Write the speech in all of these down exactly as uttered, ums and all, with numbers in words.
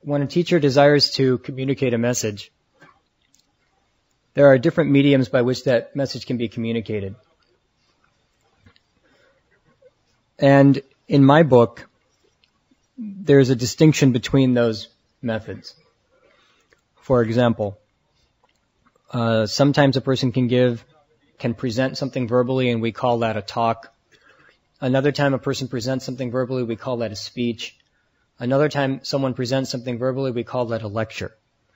when a teacher desires to communicate a message, there are different mediums by which that message can be communicated. And in my book, there's a distinction between those methods. For example, uh, sometimes a person can give, can present something verbally, and we call that a talk. Another time a person presents something verbally, we call that a speech. Another time someone presents something verbally, we call that a lecture.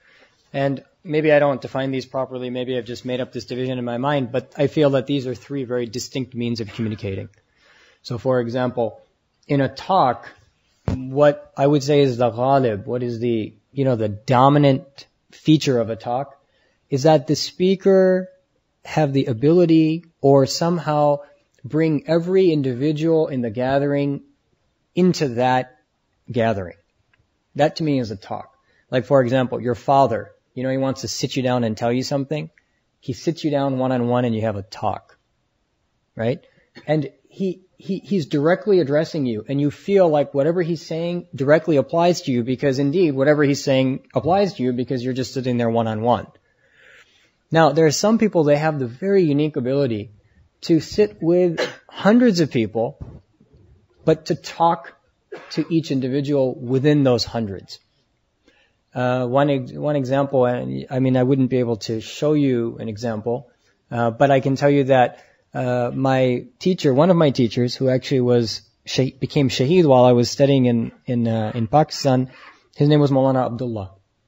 And maybe I don't define these properly, maybe I've just made up this division in my mind, but I feel that these are three very distinct means of communicating. So for example, in a talk, what I would say is the ghalib, what is the, you know, the dominant feature of a talk, is that the speaker have the ability or somehow bring every individual in the gathering into that gathering. That to me is a talk. Like for example, your father, you know, he wants to sit you down and tell you something. He sits you down one-on-one and you have a talk, right? And he, he, he's directly addressing you, and you feel like whatever he's saying directly applies to you, because indeed whatever he's saying applies to you because you're just sitting there one-on-one. Now, there are some people, they have the very unique ability to sit with hundreds of people, but to talk to each individual within those hundreds. Uh, one, ex- one example, and I mean, I wouldn't be able to show you an example, uh, but I can tell you that uh, my teacher, one of my teachers, who actually was sh- became shaheed while I was studying in in uh, in Pakistan, his name was Maulana Abdullah.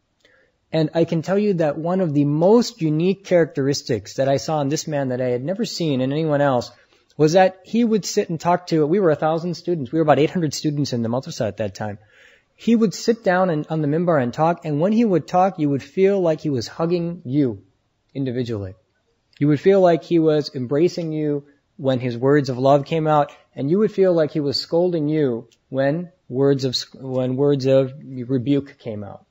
And I can tell you that one of the most unique characteristics that I saw in this man that I had never seen in anyone else was that he would sit and talk to, we were a thousand students, we were about eight hundred students in the madrasa at that time. He would sit down and, on the mimbar and talk, and when he would talk, you would feel like he was hugging you individually. You would feel like he was embracing you when his words of love came out, and you would feel like he was scolding you when words of, when words of rebuke came out.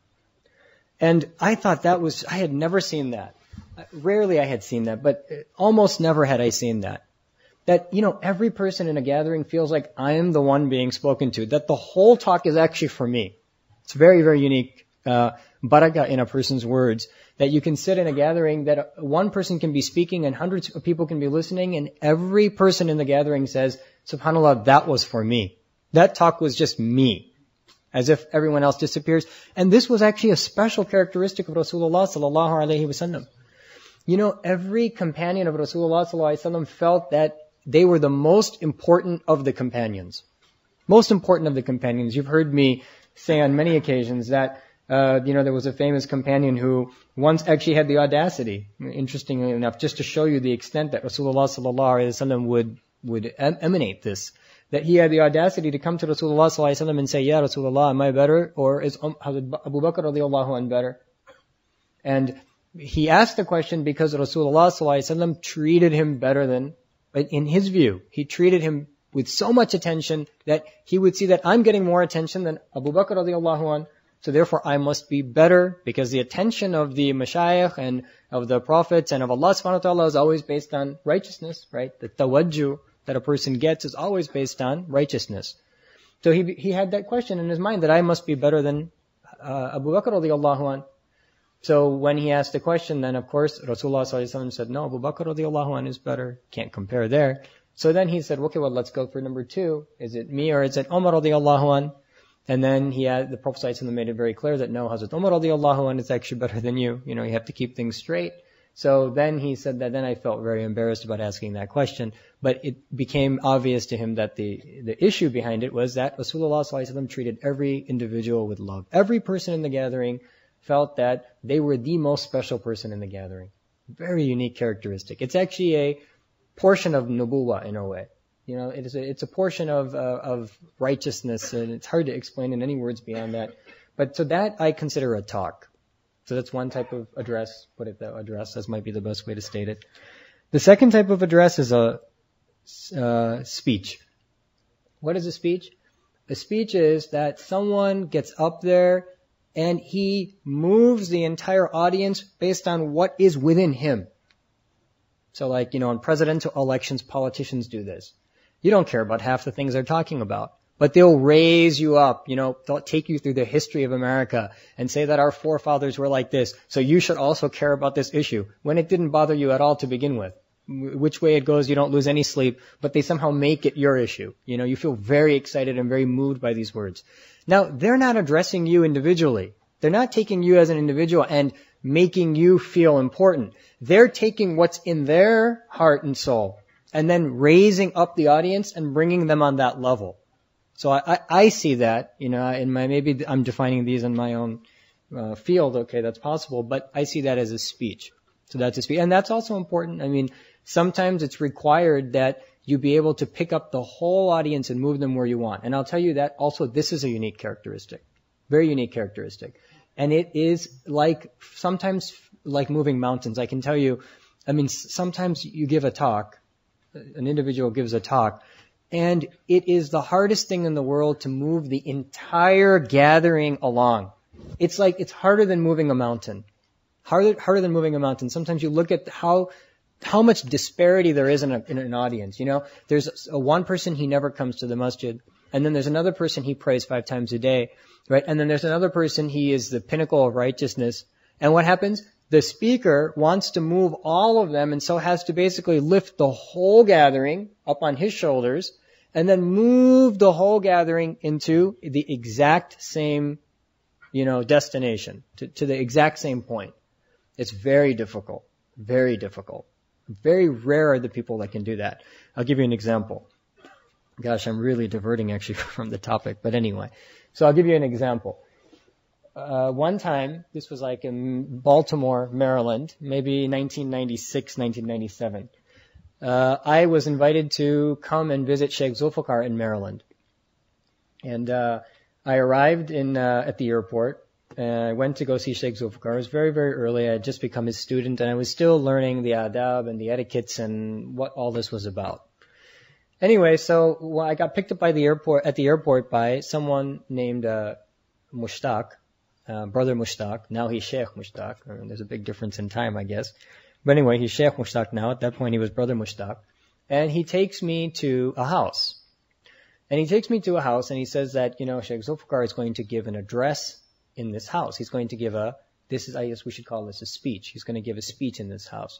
And I thought that was, I had never seen that. Rarely I had seen that, but almost never had I seen that. That, you know, every person in a gathering feels like I am the one being spoken to, that the whole talk is actually for me. It's very, very unique, uh, barakah in a person's words, that you can sit in a gathering that one person can be speaking and hundreds of people can be listening, and every person in the gathering says, subhanAllah, that was for me. That talk was just me. As if everyone else disappears. And this was actually a special characteristic of Rasulullah sallallahu alaihi wasallam. You know, every companion of Rasulullah sallallahu alaihi wasallam felt that they were the most important of the companions. Most important of the companions. You've heard me say on many occasions that, uh, you know, there was a famous companion who once actually had the audacity, interestingly enough, just to show you the extent that Rasulullah sallallahu alaihi wasallam would, would em- emanate this. That he had the audacity to come to Rasulullah sallallahu alaihi wasallam and say, Ya Rasulullah, am I better? Or is um, Hazrat Abu Bakr radiallahu anh better? And he asked the question because Rasulullah sallallahu alaihi wasallam treated him better than, in his view, he treated him with so much attention that he would see that I'm getting more attention than Abu Bakr radiallahu anh, so therefore I must be better, because the attention of the mashayikh and of the prophets and of Allah subhanahu wa ta'ala is always based on righteousness, right? The tawajjuh that a person gets is always based on righteousness. So he he had that question in his mind that I must be better than uh, Abu Bakr radiallahu anh. So when he asked the question, then of course Rasulullah sallallahu alaihi wasallam said, no, Abu Bakr radiallahu anh is better. Can't compare there. So then he said, okay, well, let's go for number two. Is it me or is it Umar radiallahu anh? And then he had, the Prophet sallallahu alaihi wasallam made it very clear that no, Hazrat Umar radiallahu anh is actually better than you. You know, you have to keep things straight. So then he said that then I felt very embarrassed about asking that question, but it became obvious to him that the, the issue behind it was that Rasulullah sallallahu alaihi wasallam treated every individual with love. Every person in the gathering felt that they were the most special person in the gathering. Very unique characteristic. It's actually a portion of nubuwah in a way. You know, it is a, it's a portion of, uh, of righteousness, and it's hard to explain in any words beyond that. But so that I consider a talk. So that's one type of address, put it that address, that might be the best way to state it. The second type of address is a uh, speech. What is a speech? A speech is that someone gets up there and he moves the entire audience based on what is within him. So like, you know, in presidential elections, politicians do this. You don't care about half the things they're talking about. but they'll raise you up, you know, they'll take you through the history of America and say that our forefathers were like this, so you should also care about this issue, when it didn't bother you at all to begin with. Which way it goes, you don't lose any sleep, but they somehow make it your issue. You know, you feel very excited and very moved by these words. Now, they're not addressing you individually. They're not taking you as an individual and making you feel important. They're taking what's in their heart and soul and then raising up the audience and bringing them on that level. So I, I, I see that, you know, in my, maybe I'm defining these in my own uh, field. Okay, that's possible, but I see that as a speech. So that's a speech. And that's also important. I mean, sometimes it's required that you be able to pick up the whole audience and move them where you want. And I'll tell you that also this is a unique characteristic, very unique characteristic. And it is like, sometimes like moving mountains. I can tell you, I mean, sometimes you give a talk, an individual gives a talk, and it is the hardest thing in the world to move the entire gathering along. It's like, it's harder than moving a mountain. Harder, harder than moving a mountain. Sometimes you look at how, how much disparity there is in, a, in an audience. You know, there's a, one person, he never comes to the masjid. And then there's another person, he prays five times a day, right? And then there's another person, he is the pinnacle of righteousness. And what happens? The speaker wants to move all of them and so has to basically lift the whole gathering up on his shoulders and then move the whole gathering into the exact same, you know, destination, to, to the exact same point. It's very difficult, very difficult. Very rare are the people that can do that. I'll give you an example. Gosh, I'm really diverting actually from the topic, but anyway. So I'll give you an example. Uh, one time, this was like in Baltimore, Maryland, maybe nineteen ninety-six, nineteen ninety-seven. Uh, I was invited to come and visit Sheikh Zulfikar in Maryland. And, uh, I arrived in, uh, at the airport. And I went to go see Sheikh Zulfikar. It was very, very early. I had just become his student and I was still learning the adab and the etiquettes and what all this was about. Anyway, so well, I got picked up by the airport, at the airport by someone named, uh, Mushtaq, uh, brother Mushtaq. Now he's Sheikh Mushtaq. I mean, there's a big difference in time, I guess. But anyway, he's Sheikh Mushtaq now. At that point, he was brother Mushtaq. And he takes me to a house. And he takes me to a house and he says that, you know, Sheikh Zulfikar is going to give an address in this house. He's going to give a, this is, I guess we should call this a speech. He's going to give a speech in this house.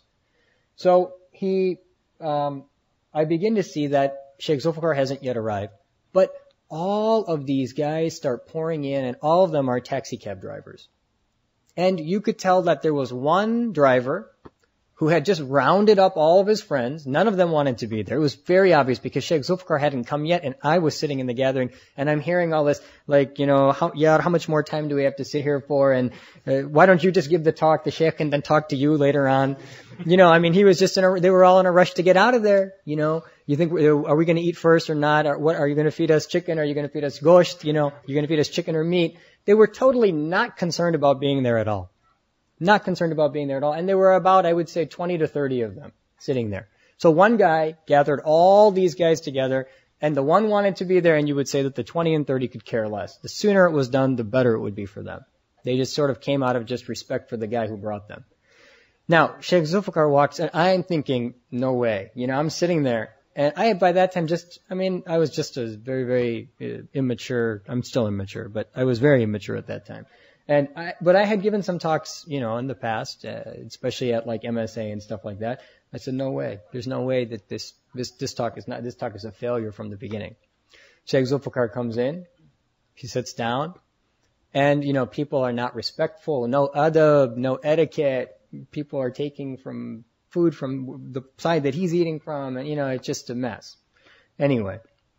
So he, um, I begin to see that Sheikh Zulfikar hasn't yet arrived, but all of these guys start pouring in and all of them are taxi cab drivers. And you could tell that there was one driver who had just rounded up all of his friends. None of them wanted to be there. It was very obvious because Sheikh Zulfikar hadn't come yet and I was sitting in the gathering and I'm hearing all this like, you know, how, yeah, how much more time do we have to sit here for? And uh, why don't you just give the talk, the Sheikh, and then talk to you later on? You know, I mean, he was just in a, they were all in a rush to get out of there. You know, you think, are we going to eat first or not? Or what, are you going to feed us chicken? Are you going to feed us gosht? You know, you're going to feed us chicken or meat? They were totally not concerned about being there at all. Not concerned about being there at all. And there were about, I would say, twenty to thirty of them sitting there. So one guy gathered all these guys together, and the one wanted to be there, and you would say that the twenty and thirty could care less. The sooner it was done, the better it would be for them. They just sort of came out of just respect for the guy who brought them. Now, Sheikh Zulfikar walks, and I'm thinking, no way. You know, I'm sitting there, and I had by that time just, I mean, I was just a very, very uh, immature, I'm still immature, but I was very immature at that time. And I, but I had given some talks, you know, in the past, uh, especially at like M S A and stuff like that. I said, no way. There's no way that this, this, this talk is not, this talk is a failure from the beginning. Sheikh Zulfikar comes in, he sits down, and, you know, people are not respectful, no adab, no etiquette. People are taking from food from the side that he's eating from, and, you know, it's just a mess. Anyway,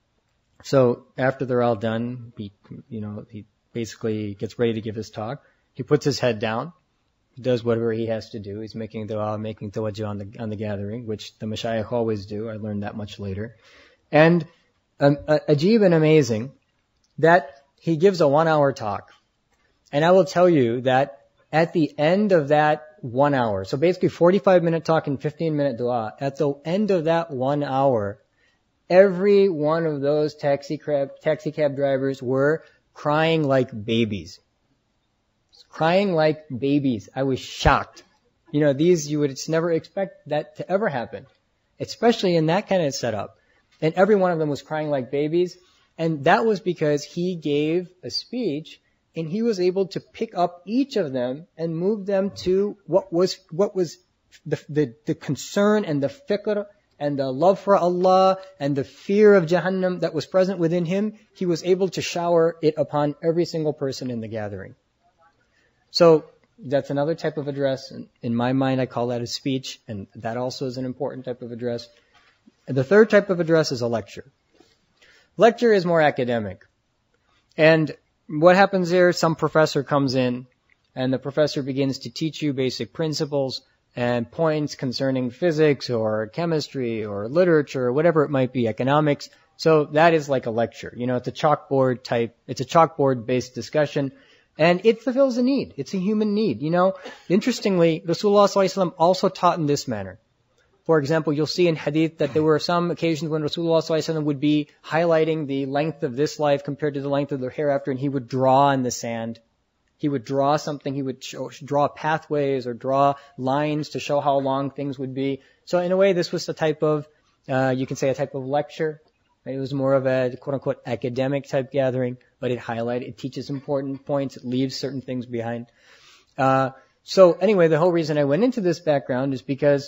so after they're all done, he, you know, he, basically gets ready to give his talk. He puts his head down. He does whatever he has to do. He's making dua, making tawajjuh on the, on the gathering, which the mashayikh always do. I learned that much later. And um, uh, ajib and amazing that he gives a one hour talk. And I will tell you that at the end of that one hour, so basically forty-five minute talk and fifteen minute dua, at the end of that one hour, every one of those taxi cab, taxi cab drivers were crying like babies. Crying like babies. I was shocked. You know, these, you would never expect that to ever happen, especially in that kind of setup. And every one of them was crying like babies. And that was because he gave a speech and he was able to pick up each of them and move them to what was, what was the, the, the concern and the fiqr and the love for Allah and the fear of Jahannam that was present within him. He was able to shower it upon every single person in the gathering. So that's another type of address. In my mind, I call that a speech, and that also is an important type of address. And the third type of address is a lecture. Lecture is more academic. And what happens there, some professor comes in, and the professor begins to teach you basic principles and points concerning physics or chemistry or literature or whatever it might be, economics. So that is like a lecture. You know, it's a chalkboard type, it's a chalkboard based discussion. And it fulfills a need. It's a human need. You know, interestingly, Rasulullah sallallahu alaihi wasallam also taught in this manner. For example, you'll see in hadith that there were some occasions when Rasulullah sallallahu alaihi wasallam would be highlighting the length of this life compared to the length of the hereafter, and he would draw in the sand. He would draw something, he would show, draw pathways or draw lines to show how long things would be. So in a way, this was a type of, uh, you can say a type of lecture. It was more of a quote-unquote academic type gathering, but it highlighted, it teaches important points, it leaves certain things behind. Uh, so anyway, the whole reason I went into this background is because,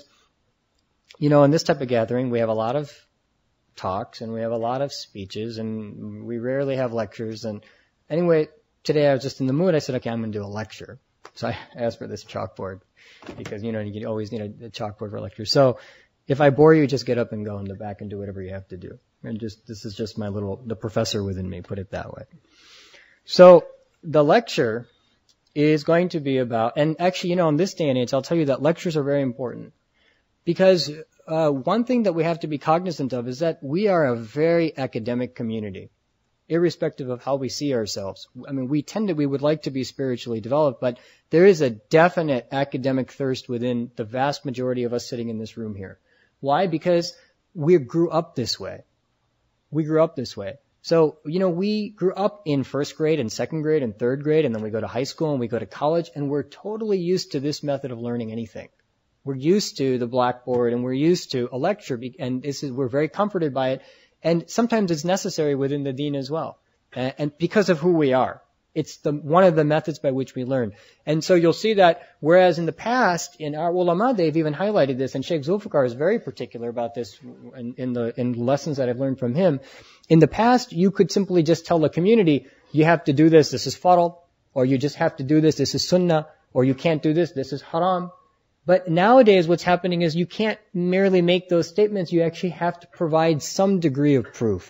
you know, in this type of gathering, we have a lot of talks and we have a lot of speeches and we rarely have lectures. And anyway, today I was just in the mood. I said, okay, I'm going to do a lecture. So I asked for this chalkboard because, you know, you always need a, a chalkboard for a lecture. So if I bore you, just get up and go in the back and do whatever you have to do. And just, this is just my little, the professor within me, put it that way. So the lecture is going to be about, and actually, you know, in this day and age, I'll tell you that lectures are very important because uh, one thing that we have to be cognizant of is that we are a very academic community, irrespective of how we see ourselves. I mean, we tend to, we would like to be spiritually developed, but there is a definite academic thirst within the vast majority of us sitting in this room here. Why? Because we grew up this way. We grew up this way. So, you know, we grew up in first grade and second grade and third grade, and then we go to high school and we go to college, and we're totally used to this method of learning anything. We're used to the blackboard and we're used to a lecture, and this is, we're very comforted by it. And sometimes it's necessary within the deen as well. And, and because of who we are. It's the, one of the methods by which we learn. And so you'll see that whereas in the past, in our ulama, they've even highlighted this, and Sheikh Zulfikar is very particular about this in, in the in lessons that I've learned from him. In the past, you could simply just tell the community, you have to do this, this is farl, or you just have to do this, this is sunnah, or you can't do this, this is haram. But nowadays what's happening is you can't merely make those statements, you actually have to provide some degree of proof.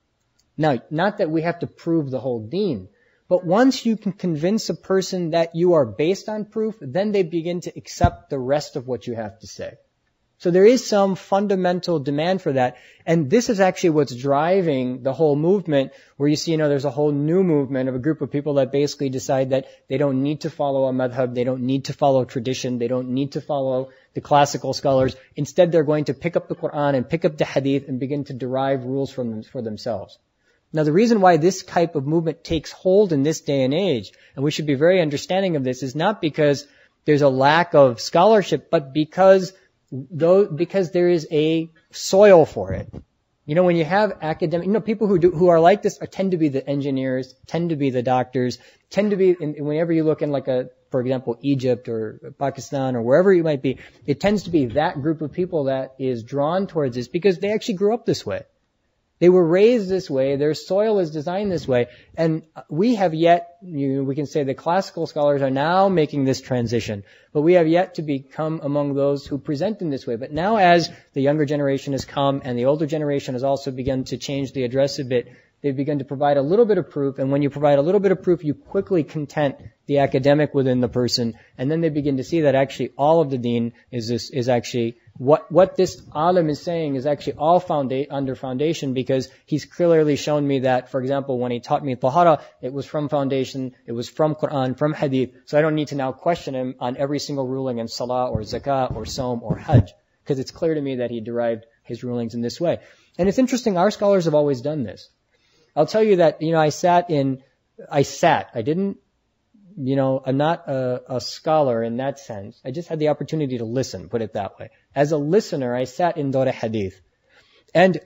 Now, not that we have to prove the whole deen, but once you can convince a person that you are based on proof, then they begin to accept the rest of what you have to say. So there is some fundamental demand for that. And this is actually what's driving the whole movement, where you see, you know, there's a whole new movement of a group of people that basically decide that they don't need to follow a madhab, they don't need to follow tradition, they don't need to follow the classical scholars. Instead, they're going to pick up the Quran and pick up the hadith and begin to derive rules from them, for themselves. Now, the reason why this type of movement takes hold in this day and age, and we should be very understanding of this, is not because there's a lack of scholarship, but because though, because there is a soil for it. You know, when you have academic, you know, people who do, who are like this are, tend to be the engineers, tend to be the doctors, tend to be, in, whenever you look in like a, for example, Egypt or Pakistan or wherever you might be, it tends to be that group of people that is drawn towards this because they actually grew up this way. They were raised this way, their soil is designed this way, and we have yet, you know, we can say the classical scholars are now making this transition, but we have yet to become among those who present in this way. But now as the younger generation has come and the older generation has also begun to change the address a bit, they've begun to provide a little bit of proof, and when you provide a little bit of proof, you quickly content the academic within the person, and then they begin to see that actually all of the deen is this, is actually What what this alim is saying is actually all founda- under foundation, because he's clearly shown me that, for example, when he taught me tahara, it was from foundation, it was from Quran, from hadith, so I don't need to now question him on every single ruling in salah or zakah or saum or hajj, because it's clear to me that he derived his rulings in this way. And it's interesting, our scholars have always done this. I'll tell you that, you know, I sat in, I sat, I didn't, you know, I'm not a, a scholar in that sense. I just had the opportunity to listen, put it that way. As a listener, I sat in Dawra Hadith. And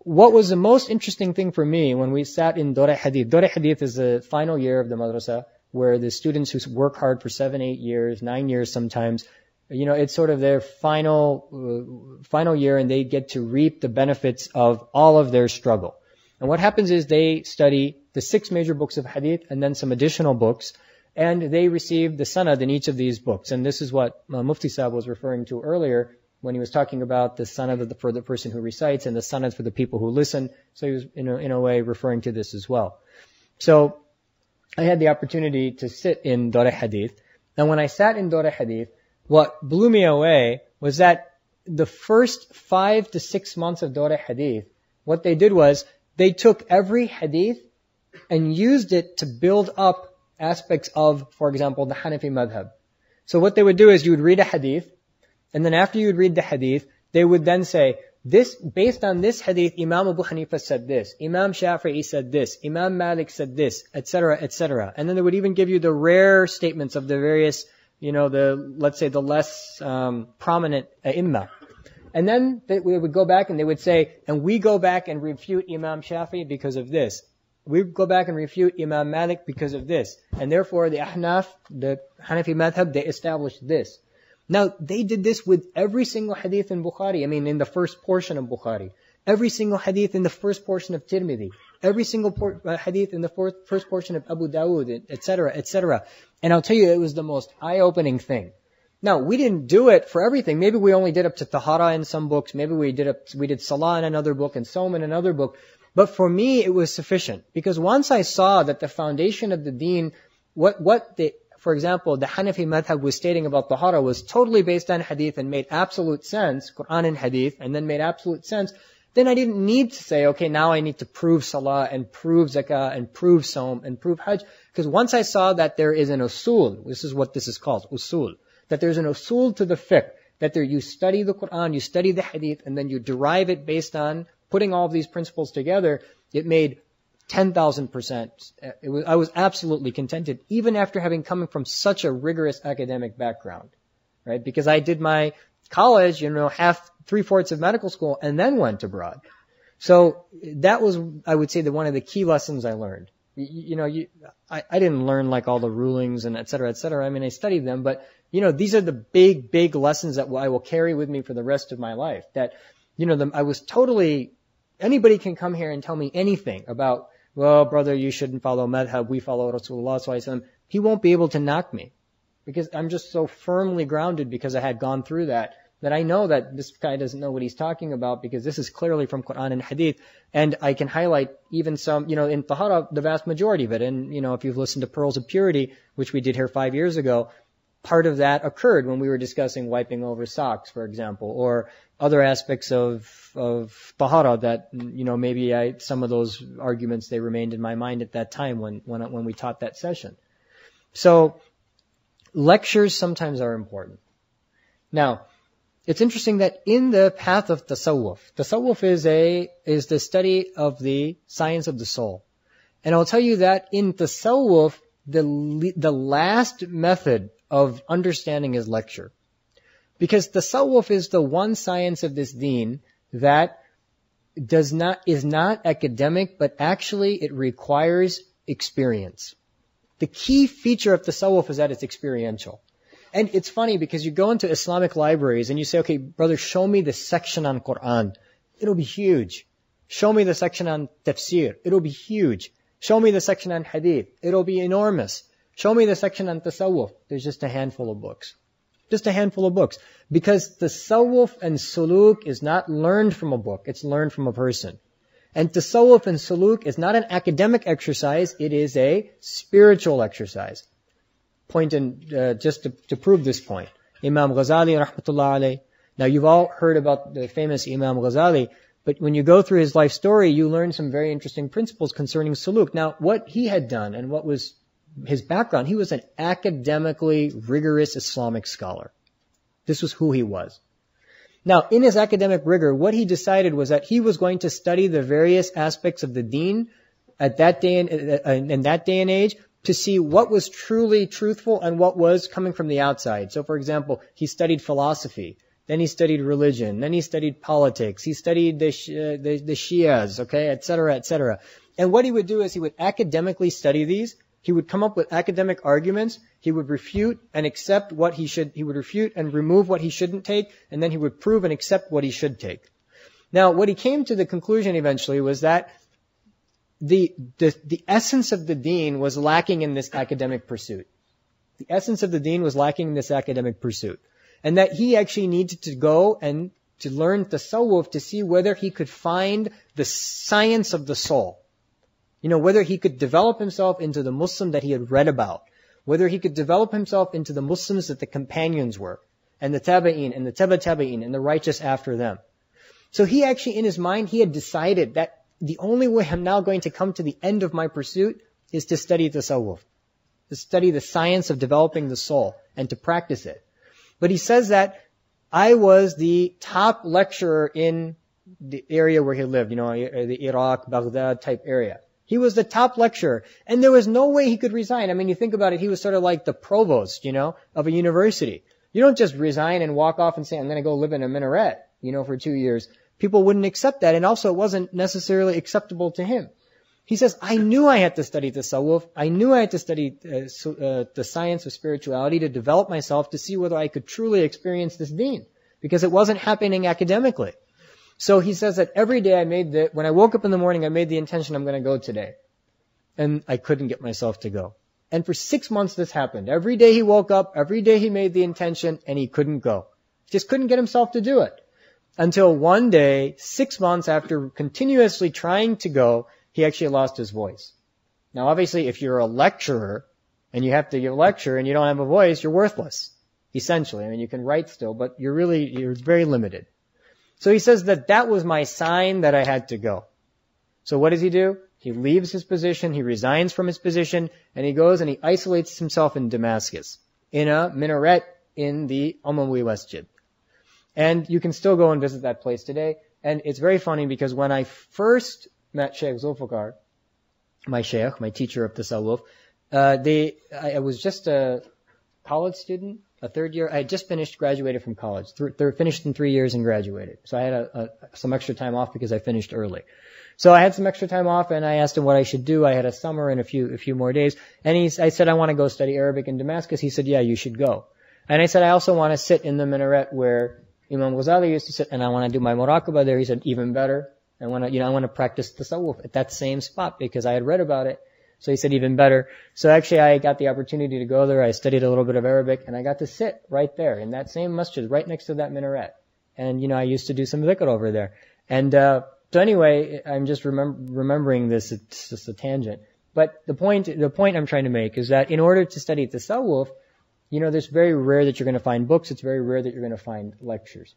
what was the most interesting thing for me when we sat in Dawra Hadith, Dawra Hadith is the final year of the madrasa, where the students who work hard for seven, eight years, nine years sometimes, you know, it's sort of their final, uh, final year, and they get to reap the benefits of all of their struggle. And what happens is they study the six major books of hadith and then some additional books, and they receive the sanad in each of these books. And this is what uh, Mufti Sahib was referring to earlier when he was talking about the sanad of the, for the person who recites and the sanad for the people who listen. So he was, in a, in a way, referring to this as well. So I had the opportunity to sit in Dawra Hadith. And when I sat in Dawra Hadith, what blew me away was that the first five to six months of Dawra Hadith, what they did was they took every hadith and used it to build up aspects of, for example, the Hanafi madhab. So what they would do is you would read a hadith, and then after you would read the hadith, they would then say, this, based on this hadith, Imam Abu Hanifa said this, Imam Shafi'i said this, Imam Malik said this, et cetera, et cetera. And then they would even give you the rare statements of the various, you know, the, let's say the less um, prominent ai-imma. And then they, we would go back and they would say, and we go back and refute Imam Shafi'i because of this. We go back and refute Imam Malik because of this. And therefore the Ahnaf, the Hanafi madhab, they established this. Now, they did this with every single hadith in Bukhari. I mean, in the first portion of Bukhari. Every single hadith in the first portion of Tirmidhi. Every single por- uh, hadith in the fourth, first portion of Abu Dawud, et cetera, et cetera. And I'll tell you, it was the most eye-opening thing. Now, we didn't do it for everything. Maybe we only did up to Tahara in some books. Maybe we did up, we did Salah in another book and Sawm in another book. But for me, it was sufficient. Because once I saw that the foundation of the deen, what, what the, for example, the Hanafi madhab was stating about Tahara was totally based on hadith and made absolute sense, Quran and hadith, and then made absolute sense, then I didn't need to say, okay, now I need to prove Salah and prove Zakah and prove Sawm and prove Hajj. Because once I saw that there is an usul, this is what this is called, usul, that there's an usul to the fiqh, that there you study the Quran, you study the hadith, and then you derive it based on putting all of these principles together, it made ten thousand percent. It was, I was absolutely contented, even after having come from such a rigorous academic background, right? Because I did my college, you know, half, three-fourths of medical school, and then went abroad. So that was, I would say, the one of the key lessons I learned. You, you know, you, I, I didn't learn like all the rulings and et cetera, et cetera. I mean, I studied them, but you know, these are the big, big lessons that I will carry with me for the rest of my life. That, you know, the, I was totally, anybody can come here and tell me anything about, well, brother, you shouldn't follow madhab, we follow Rasulullah sallallahu alaihi wasallam. He won't be able to knock me. Because I'm just so firmly grounded because I had gone through that, that I know that this guy doesn't know what he's talking about because this is clearly from Quran and Hadith. And I can highlight even some, you know, in Tahara, the vast majority of it. And, you know, if you've listened to Pearls of Purity, which we did here five years ago, part of that occurred when we were discussing wiping over socks, for example, or other aspects of, of Tahara that, you know, maybe I, some of those arguments, they remained in my mind at that time when, when, when we taught that session. So, lectures sometimes are important. Now, it's interesting that in the path of tasawwuf, tasawwuf is a, is the study of the science of the soul. And I'll tell you that in tasawwuf, the, the last method of understanding is lecture. Because tasawwuf is the one science of this deen that does not, is not academic, but actually it requires experience. The key feature of tasawwuf is that it's experiential. And it's funny because you go into Islamic libraries and you say, okay, brother, show me the section on Quran. It'll be huge. Show me the section on tafsir. It'll be huge. Show me the section on hadith. It'll be enormous. Show me the section on tasawwuf. There's just a handful of books. Just a handful of books. Because tasawwuf and suluk is not learned from a book. It's learned from a person. And tasawwuf and suluk is not an academic exercise. It is a spiritual exercise. Point in, uh, just to, to prove this point. Imam Ghazali, rahmatullah alayh. Now you've all heard about the famous Imam Ghazali, but when you go through his life story, you learn some very interesting principles concerning suluk. Now what he had done and what was his background, he was an academically rigorous Islamic scholar. This was who he was. Now, in his academic rigor, what he decided was that he was going to study the various aspects of the deen at that day and in, in that day and age to see what was truly truthful and what was coming from the outside. So, for example, he studied philosophy. Then he studied religion. Then he studied politics. He studied the, uh, the, the Shias, okay, et cetera, et cetera. And what he would do is he would academically study these. He would come up with academic arguments. He would refute and accept what he should, he would refute and remove what he shouldn't take, and then he would prove and accept what he should take. Now, what he came to the conclusion eventually was that the, the, the essence of the deen was lacking in this academic pursuit. The essence of the deen was lacking in this academic pursuit. And that he actually needed to go and to learn tasawwuf to see whether he could find the science of the soul. You know, whether he could develop himself into the Muslim that he had read about, whether he could develop himself into the Muslims that the companions were, and the tabi'in, and the taba tabi'in, and the righteous after them. So he actually, in his mind, he had decided that the only way I'm now going to come to the end of my pursuit is to study tasawwuf, to study the science of developing the soul, and to practice it. But he says that I was the top lecturer in the area where he lived, you know, the Iraq, Baghdad type area. He was the top lecturer, and there was no way he could resign. I mean, you think about it, he was sort of like the provost, you know, of a university. You don't just resign and walk off and say, I'm going to go live in a minaret, you know, for two years. People wouldn't accept that, and also it wasn't necessarily acceptable to him. He says, I knew I had to study tasawwuf. I knew I had to study uh, so, uh, the science of spirituality to develop myself to see whether I could truly experience this deen, because it wasn't happening academically. So he says that every day I made the, when I woke up in the morning, I made the intention I'm going to go today. And I couldn't get myself to go. And for six months this happened. Every day he woke up, every day he made the intention, and he couldn't go. He just couldn't get himself to do it. Until one day, six months after continuously trying to go, he actually lost his voice. Now obviously if you're a lecturer, and you have to give a lecture and you don't have a voice, you're worthless. Essentially. I mean, you can write still, but you're really, you're very limited. So he says that that was my sign that I had to go. So what does he do? He leaves his position, he resigns from his position, and he goes and he isolates himself in Damascus, in a minaret in the Umayyi Masjid. And you can still go and visit that place today. And it's very funny because when I first met Shaykh Zulfikar, my shaykh, my teacher of tasawwuf, uh, they, I, I was just a college student, a third year. I had just finished, graduated from college. Th- th- finished in three years and graduated. So I had a, a, some extra time off because I finished early. So I had some extra time off, and I asked him what I should do. I had a summer and a few, a few more days. And he, I said, I want to go study Arabic in Damascus. He said, yeah, you should go. And I said, I also want to sit in the minaret where Imam Ghazali used to sit, and I want to do my muraqabah there. He said, even better. I want to, you know, I want to practice tasawwuf at that same spot because I had read about it. So he said, even better. So actually I got the opportunity to go there. I studied a little bit of Arabic, and I got to sit right there in that same masjid, right next to that minaret. And, you know, I used to do some dhikr over there. And, uh, so anyway, I'm just remem- remembering this. It's just a tangent. But the point, the point I'm trying to make is that in order to study tasawwuf, you know, it's very rare that you're going to find books. It's very rare that you're going to find lectures.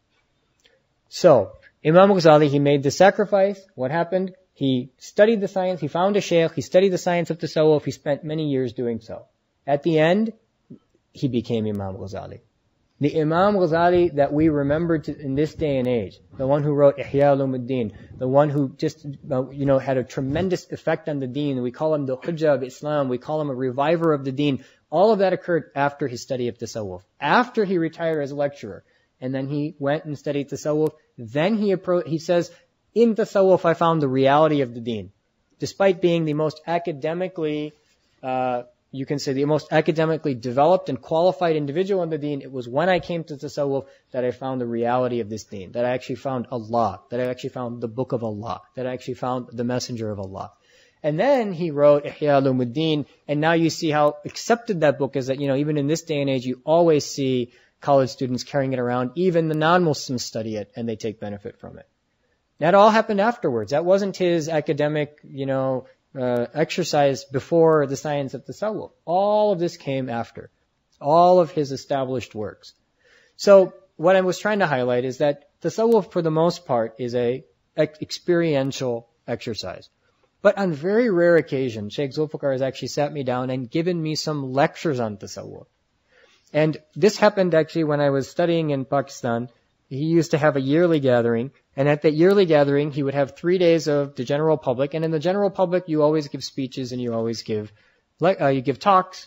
So, Imam Ghazali, he made the sacrifice. What happened? He studied the science. He found a shaykh. He studied the science of tasawwuf. He spent many years doing so. At the end, he became Imam Ghazali. The Imam Ghazali that we remember to, in this day and age, the one who wrote Ihya Ulumuddin, the one who just, you know, had a tremendous effect on the deen. We call him the Hujjah of Islam. We call him a reviver of the deen. All of that occurred after his study of tasawwuf, after he retired as a lecturer. And then he went and studied tasawwuf. Then he appro- he says, in tasawwuf I found the reality of the deen. Despite being the most academically, uh, you can say the most academically developed and qualified individual in the deen, it was when I came to tasawwuf that I found the reality of this deen, that I actually found Allah, that I actually found the book of Allah, that I actually found the messenger of Allah. And then he wrote Ihya Ulumuddin, and now you see how accepted that book is, that, you know, even in this day and age, you always see college students carrying it around. Even the non-Muslims study it, and they take benefit from it. That all happened afterwards. That wasn't his academic, you know, uh, exercise before the science of tasawwuf. All of this came after. All of his established works. So what I was trying to highlight is that tasawwuf, for the most part, is a experiential exercise. But on very rare occasions, Shaykh Zulfikar has actually sat me down and given me some lectures on tasawwuf. And this happened actually when I was studying in Pakistan. He used to have a yearly gathering, and at that yearly gathering, he would have three days of the general public. And in the general public, you always give speeches and you always give, uh, you give talks.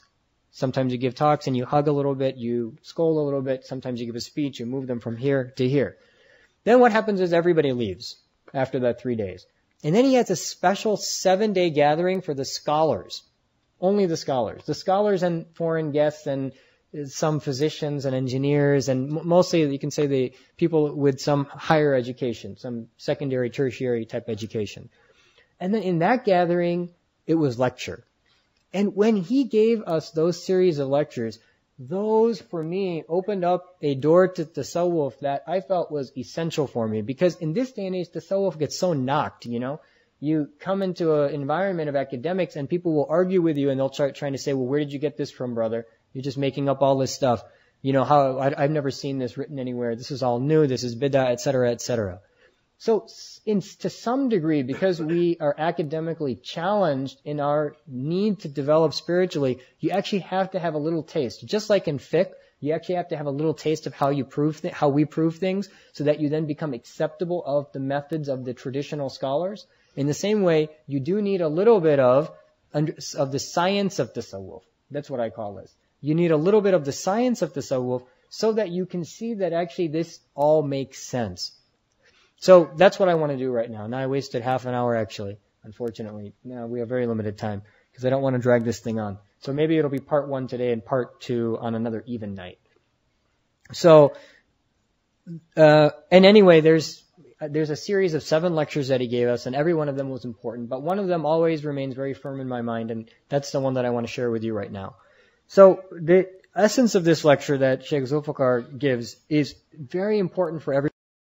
Sometimes you give talks and you hug a little bit, you scold a little bit. Sometimes you give a speech, you move them from here to here. Then what happens is everybody leaves after that three days. And then he has a special seven-day gathering for the scholars. Only the scholars. The scholars and foreign guests and some physicians and engineers and mostly you can say the people with some higher education, some secondary, tertiary type education. And then in that gathering, it was lecture. And when he gave us those series of lectures, those for me opened up a door to tasawwuf that I felt was essential for me, because in this day and age, tasawwuf gets so knocked, you know. You come into an environment of academics and people will argue with you and they'll start trying to say, well, where did you get this from, brother? You're just making up all this stuff. You know, how I, I've never seen this written anywhere. This is all new. This is bid'ah, et cetera, et cetera. So in, to some degree, because we are academically challenged in our need to develop spiritually, you actually have to have a little taste. Just like in fiqh, you actually have to have a little taste of how you prove th- how we prove things, so that you then become acceptable of the methods of the traditional scholars. In the same way, you do need a little bit of of the science of tasawwuf. That's what I call this. You need a little bit of the science of tasawwuf so that you can see that actually this all makes sense. So that's what I want to do right now. Now I wasted half an hour actually, unfortunately. Now we have very limited time because I don't want to drag this thing on. So maybe it'll be part one today and part two on another even night. So, uh, and anyway, there's, there's a series of seven lectures that he gave us, and every one of them was important, but one of them always remains very firm in my mind, and that's the one that I want to share with you right now. So the essence of this lecture that Sheikh Zulfikar gives is very important for every.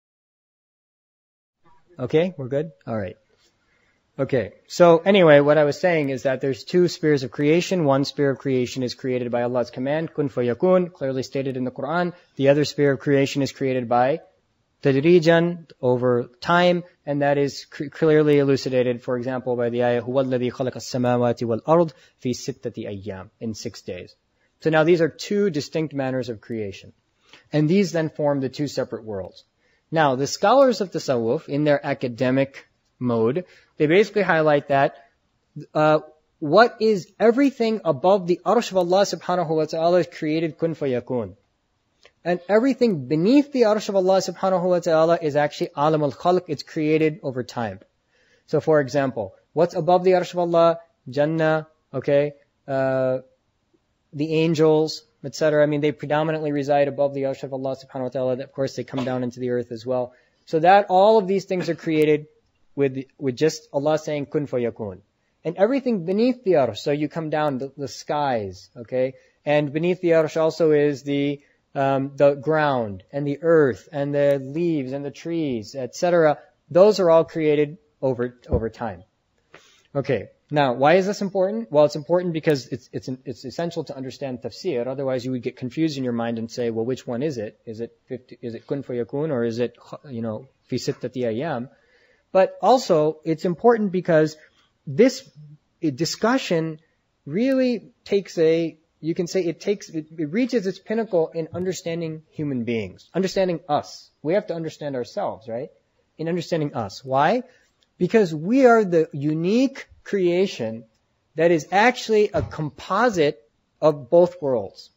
Okay, we're good? All right. Okay, so anyway, what I was saying is that there's two spheres of creation. One sphere of creation is created by Allah's command, kun fayakun, clearly stated in the Quran. The other sphere of creation is created by tadrijan, over time, and that is cr- clearly elucidated, for example, by the ayah, huwa alladhi khalaqa as-samawati wal-ard fi sittati ayyam, in six days. So now these are two distinct manners of creation. And these then form the two separate worlds. Now, the scholars of tasawwuf, in their academic mode, they basically highlight that uh, what is everything above the arsh of Allah subhanahu wa ta'ala is created kun fayakun. And everything beneath the arsh of Allah subhanahu wa ta'ala is actually alam al-khalq, it's created over time. So for example, what's above the arsh of Allah? Jannah, okay, uh, the angels, et cetera. I mean, they predominantly reside above the arsh of Allah subhanahu wa ta'ala. Of course, they come down into the earth as well. So that all of these things are created with with just Allah saying kun fayakun. And everything beneath the arsh, so you come down, the, the skies, okay? And beneath the arsh also is the um, the ground and the earth and the leaves and the trees, et cetera. Those are all created over over time. Okay. Now, why is this important? Well, it's important because it's it's it's essential to understand tafsir. Otherwise, you would get confused in your mind and say, well, which one is it? Is it fifty, is it kun fayakun, or is it, you know, fi sittati ayyam? But also, it's important because this discussion really takes a, you can say it takes, it, it reaches its pinnacle in understanding human beings, understanding us. We have to understand ourselves, right? In understanding us. Why? Because we are the unique creation that is actually a composite of both worlds.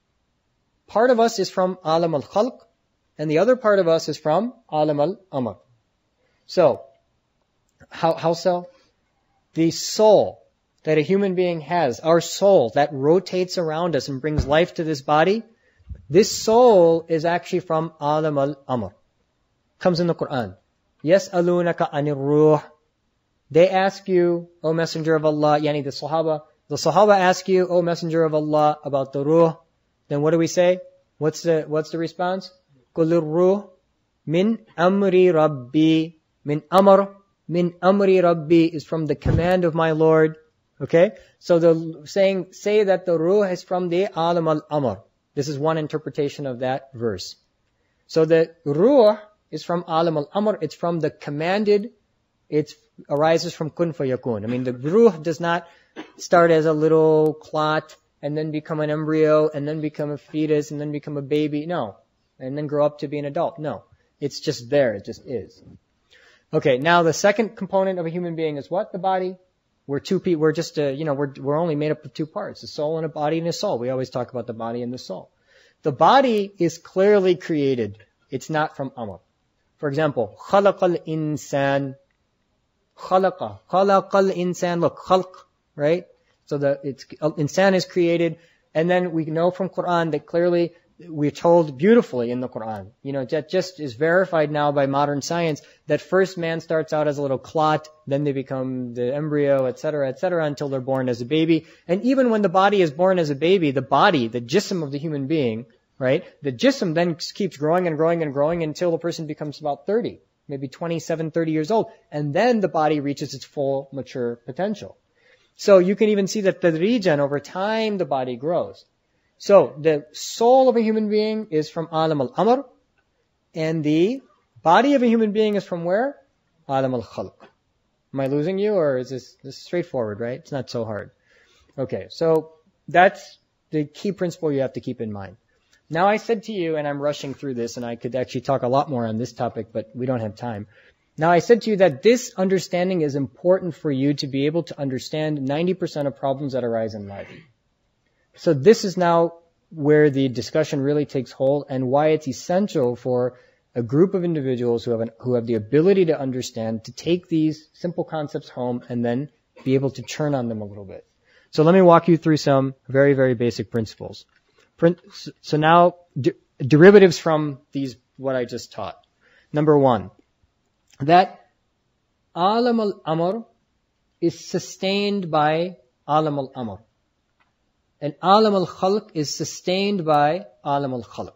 Part of us is from alam al-khalq, and the other part of us is from alam al-amr. So, how, how so? The soul that a human being has, our soul that rotates around us and brings life to this body, this soul is actually from alam al-amr. Comes in the Quran. Yas'alunaka anir ruh. They ask you, O Messenger of Allah, yani the Sahaba, the Sahaba ask you, O Messenger of Allah, about the ruh. Then what do we say? What's the, what's the response? Qulir ruh min amri rabbi. Min amr, min amri rabbi is from the command of my Lord. Okay? So the saying, say that the ruh is from the alam al-amr. This is one interpretation of that verse. So the ruh is from alam al-amr. It's from the commanded. It arises from kun fayakun. I mean, the ruh does not start as a little clot and then become an embryo and then become a fetus and then become a baby. No. And then grow up to be an adult. No. It's just there. It just is. Okay, now the second component of a human being is what? The body. We're two people, we're just, a, you know, we're, we're only made up of two parts, a soul and a body and a soul. We always talk about the body and the soul. The body is clearly created. It's not from amr. For example, خَلَقَ الْإِنسَانِ خَلَقَ خَلَقَ الْإِنسَانِ Look, khalq, right? So the, it's, insan is created. And then we know from Quran that clearly we're told beautifully in the Quran. You know, that just is verified now by modern science that first man starts out as a little clot, then they become the embryo, et cetera, et cetera, until they're born as a baby. And even when the body is born as a baby, the body, the jism of the human being, right? The jism then keeps growing and growing and growing until the person becomes about thirty, maybe twenty-seven, thirty years old. And then the body reaches its full mature potential. So you can even see that the tadrijan, over time, the body grows. So the soul of a human being is from alam al-amr, and the body of a human being is from where? Alam al-khalq. Am I losing you, or is this, this is straightforward, right? It's not so hard. Okay, so that's the key principle you have to keep in mind. Now I said to you, and I'm rushing through this, and I could actually talk a lot more on this topic, but we don't have time. Now I said to you that this understanding is important for you to be able to understand ninety percent of problems that arise in life. So this is now where the discussion really takes hold, and why it's essential for a group of individuals who have an, who have the ability to understand, to take these simple concepts home and then be able to churn on them a little bit. So let me walk you through some very, very basic principles. So now, de- derivatives from these, what I just taught. Number one, that alam al-amr is sustained by alam al-amr. And alam al-khalq is sustained by alam al-khalq.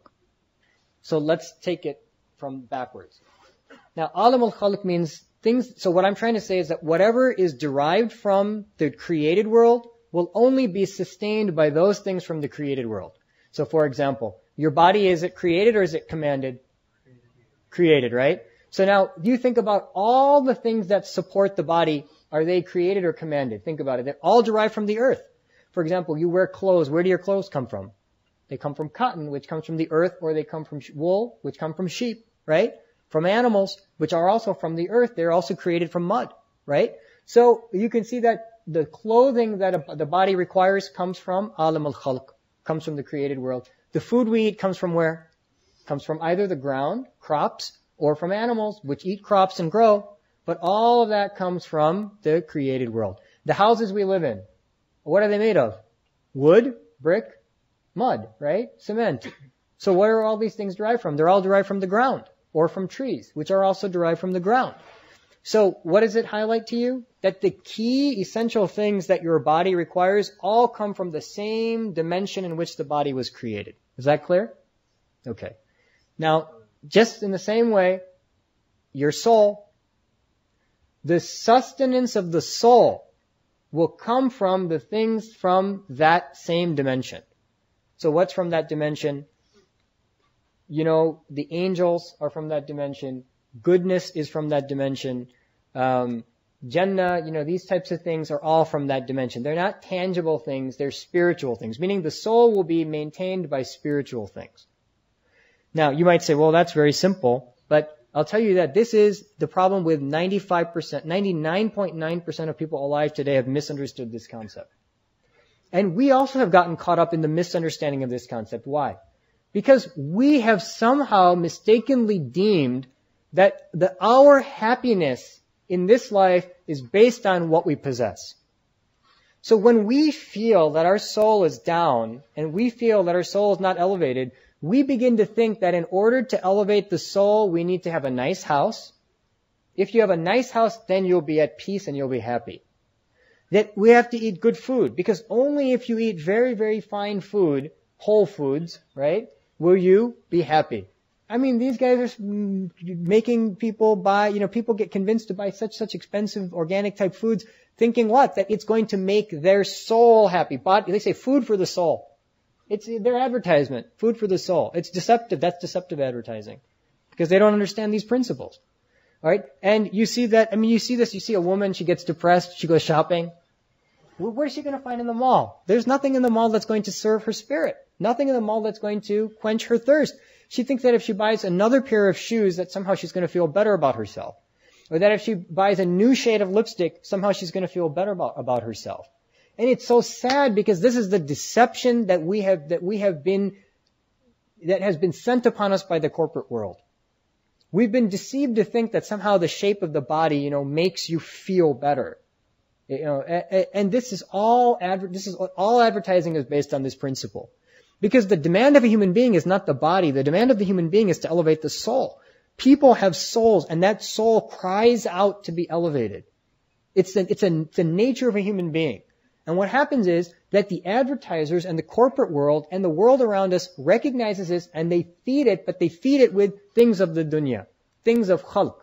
So let's take it from backwards. Now, alam al-khalq means things, so what I'm trying to say is that whatever is derived from the created world will only be sustained by those things from the created world. So for example, your body, is it created or is it commanded? Created, right? So now, you think about all the things that support the body, are they created or commanded? Think about it. They're all derived from the earth. For example, you wear clothes. Where do your clothes come from? They come from cotton, which comes from the earth, or they come from wool, which come from sheep, right? From animals, which are also from the earth. They're also created from mud, right? So you can see that the clothing that a, the body requires comes from alam al-khalq, comes from the created world. The food we eat comes from where? Comes from either the ground, crops, or from animals, which eat crops and grow. But all of that comes from the created world. The houses we live in, what are they made of? Wood, brick, mud, right? Cement. So where are all these things derived from? They're all derived from the ground, or from trees, which are also derived from the ground. So what does it highlight to you? That the key essential things that your body requires all come from the same dimension in which the body was created. Is that clear? Okay. Now, just in the same way, your soul, the sustenance of the soul will come from the things from that same dimension. So what's from that dimension? You know, the angels are from that dimension. Goodness is from that dimension. Um, Jannah, you know, these types of things are all from that dimension. They're not tangible things, they're spiritual things, meaning the soul will be maintained by spiritual things. Now, you might say, well, that's very simple, but I'll tell you that this is the problem with ninety-five percent, ninety-nine point nine percent of people alive today have misunderstood this concept. And we also have gotten caught up in the misunderstanding of this concept. Why? Because we have somehow mistakenly deemed that the, our happiness in this life is based on what we possess. So when we feel that our soul is down and we feel that our soul is not elevated, we begin to think that in order to elevate the soul, we need to have a nice house. If you have a nice house, then you'll be at peace and you'll be happy. That we have to eat good food, because only if you eat very, very fine food, whole foods, right, will you be happy. I mean, these guys are making people buy, you know, people get convinced to buy such, such expensive organic type foods, thinking what? That it's going to make their soul happy. But they say food for the soul. It's their advertisement, food for the soul. It's deceptive. That's deceptive advertising, because they don't understand these principles. All right? And you see that, I mean, you see this, you see a woman, she gets depressed, she goes shopping. Where's she going to find in the mall? There's nothing in the mall that's going to serve her spirit. Nothing in the mall that's going to quench her thirst. She thinks that if she buys another pair of shoes, that somehow she's going to feel better about herself. or that if she buys a new shade of lipstick, somehow she's going to feel better about, about herself. And it's so sad because this is the deception that we have, that we have been, that has been sent upon us by the corporate world. We've been deceived to think that somehow the shape of the body, you know, makes you feel better. You know, and, and this is all adver- this is all advertising is based on this principle. Because the demand of a human being is not the body. The demand of the human being is to elevate the soul. People have souls, and that soul cries out to be elevated. It's the, it's, a, it's the nature of a human being. And what happens is that the advertisers and the corporate world and the world around us recognizes this, and they feed it, but they feed it with things of the dunya, things of khalq,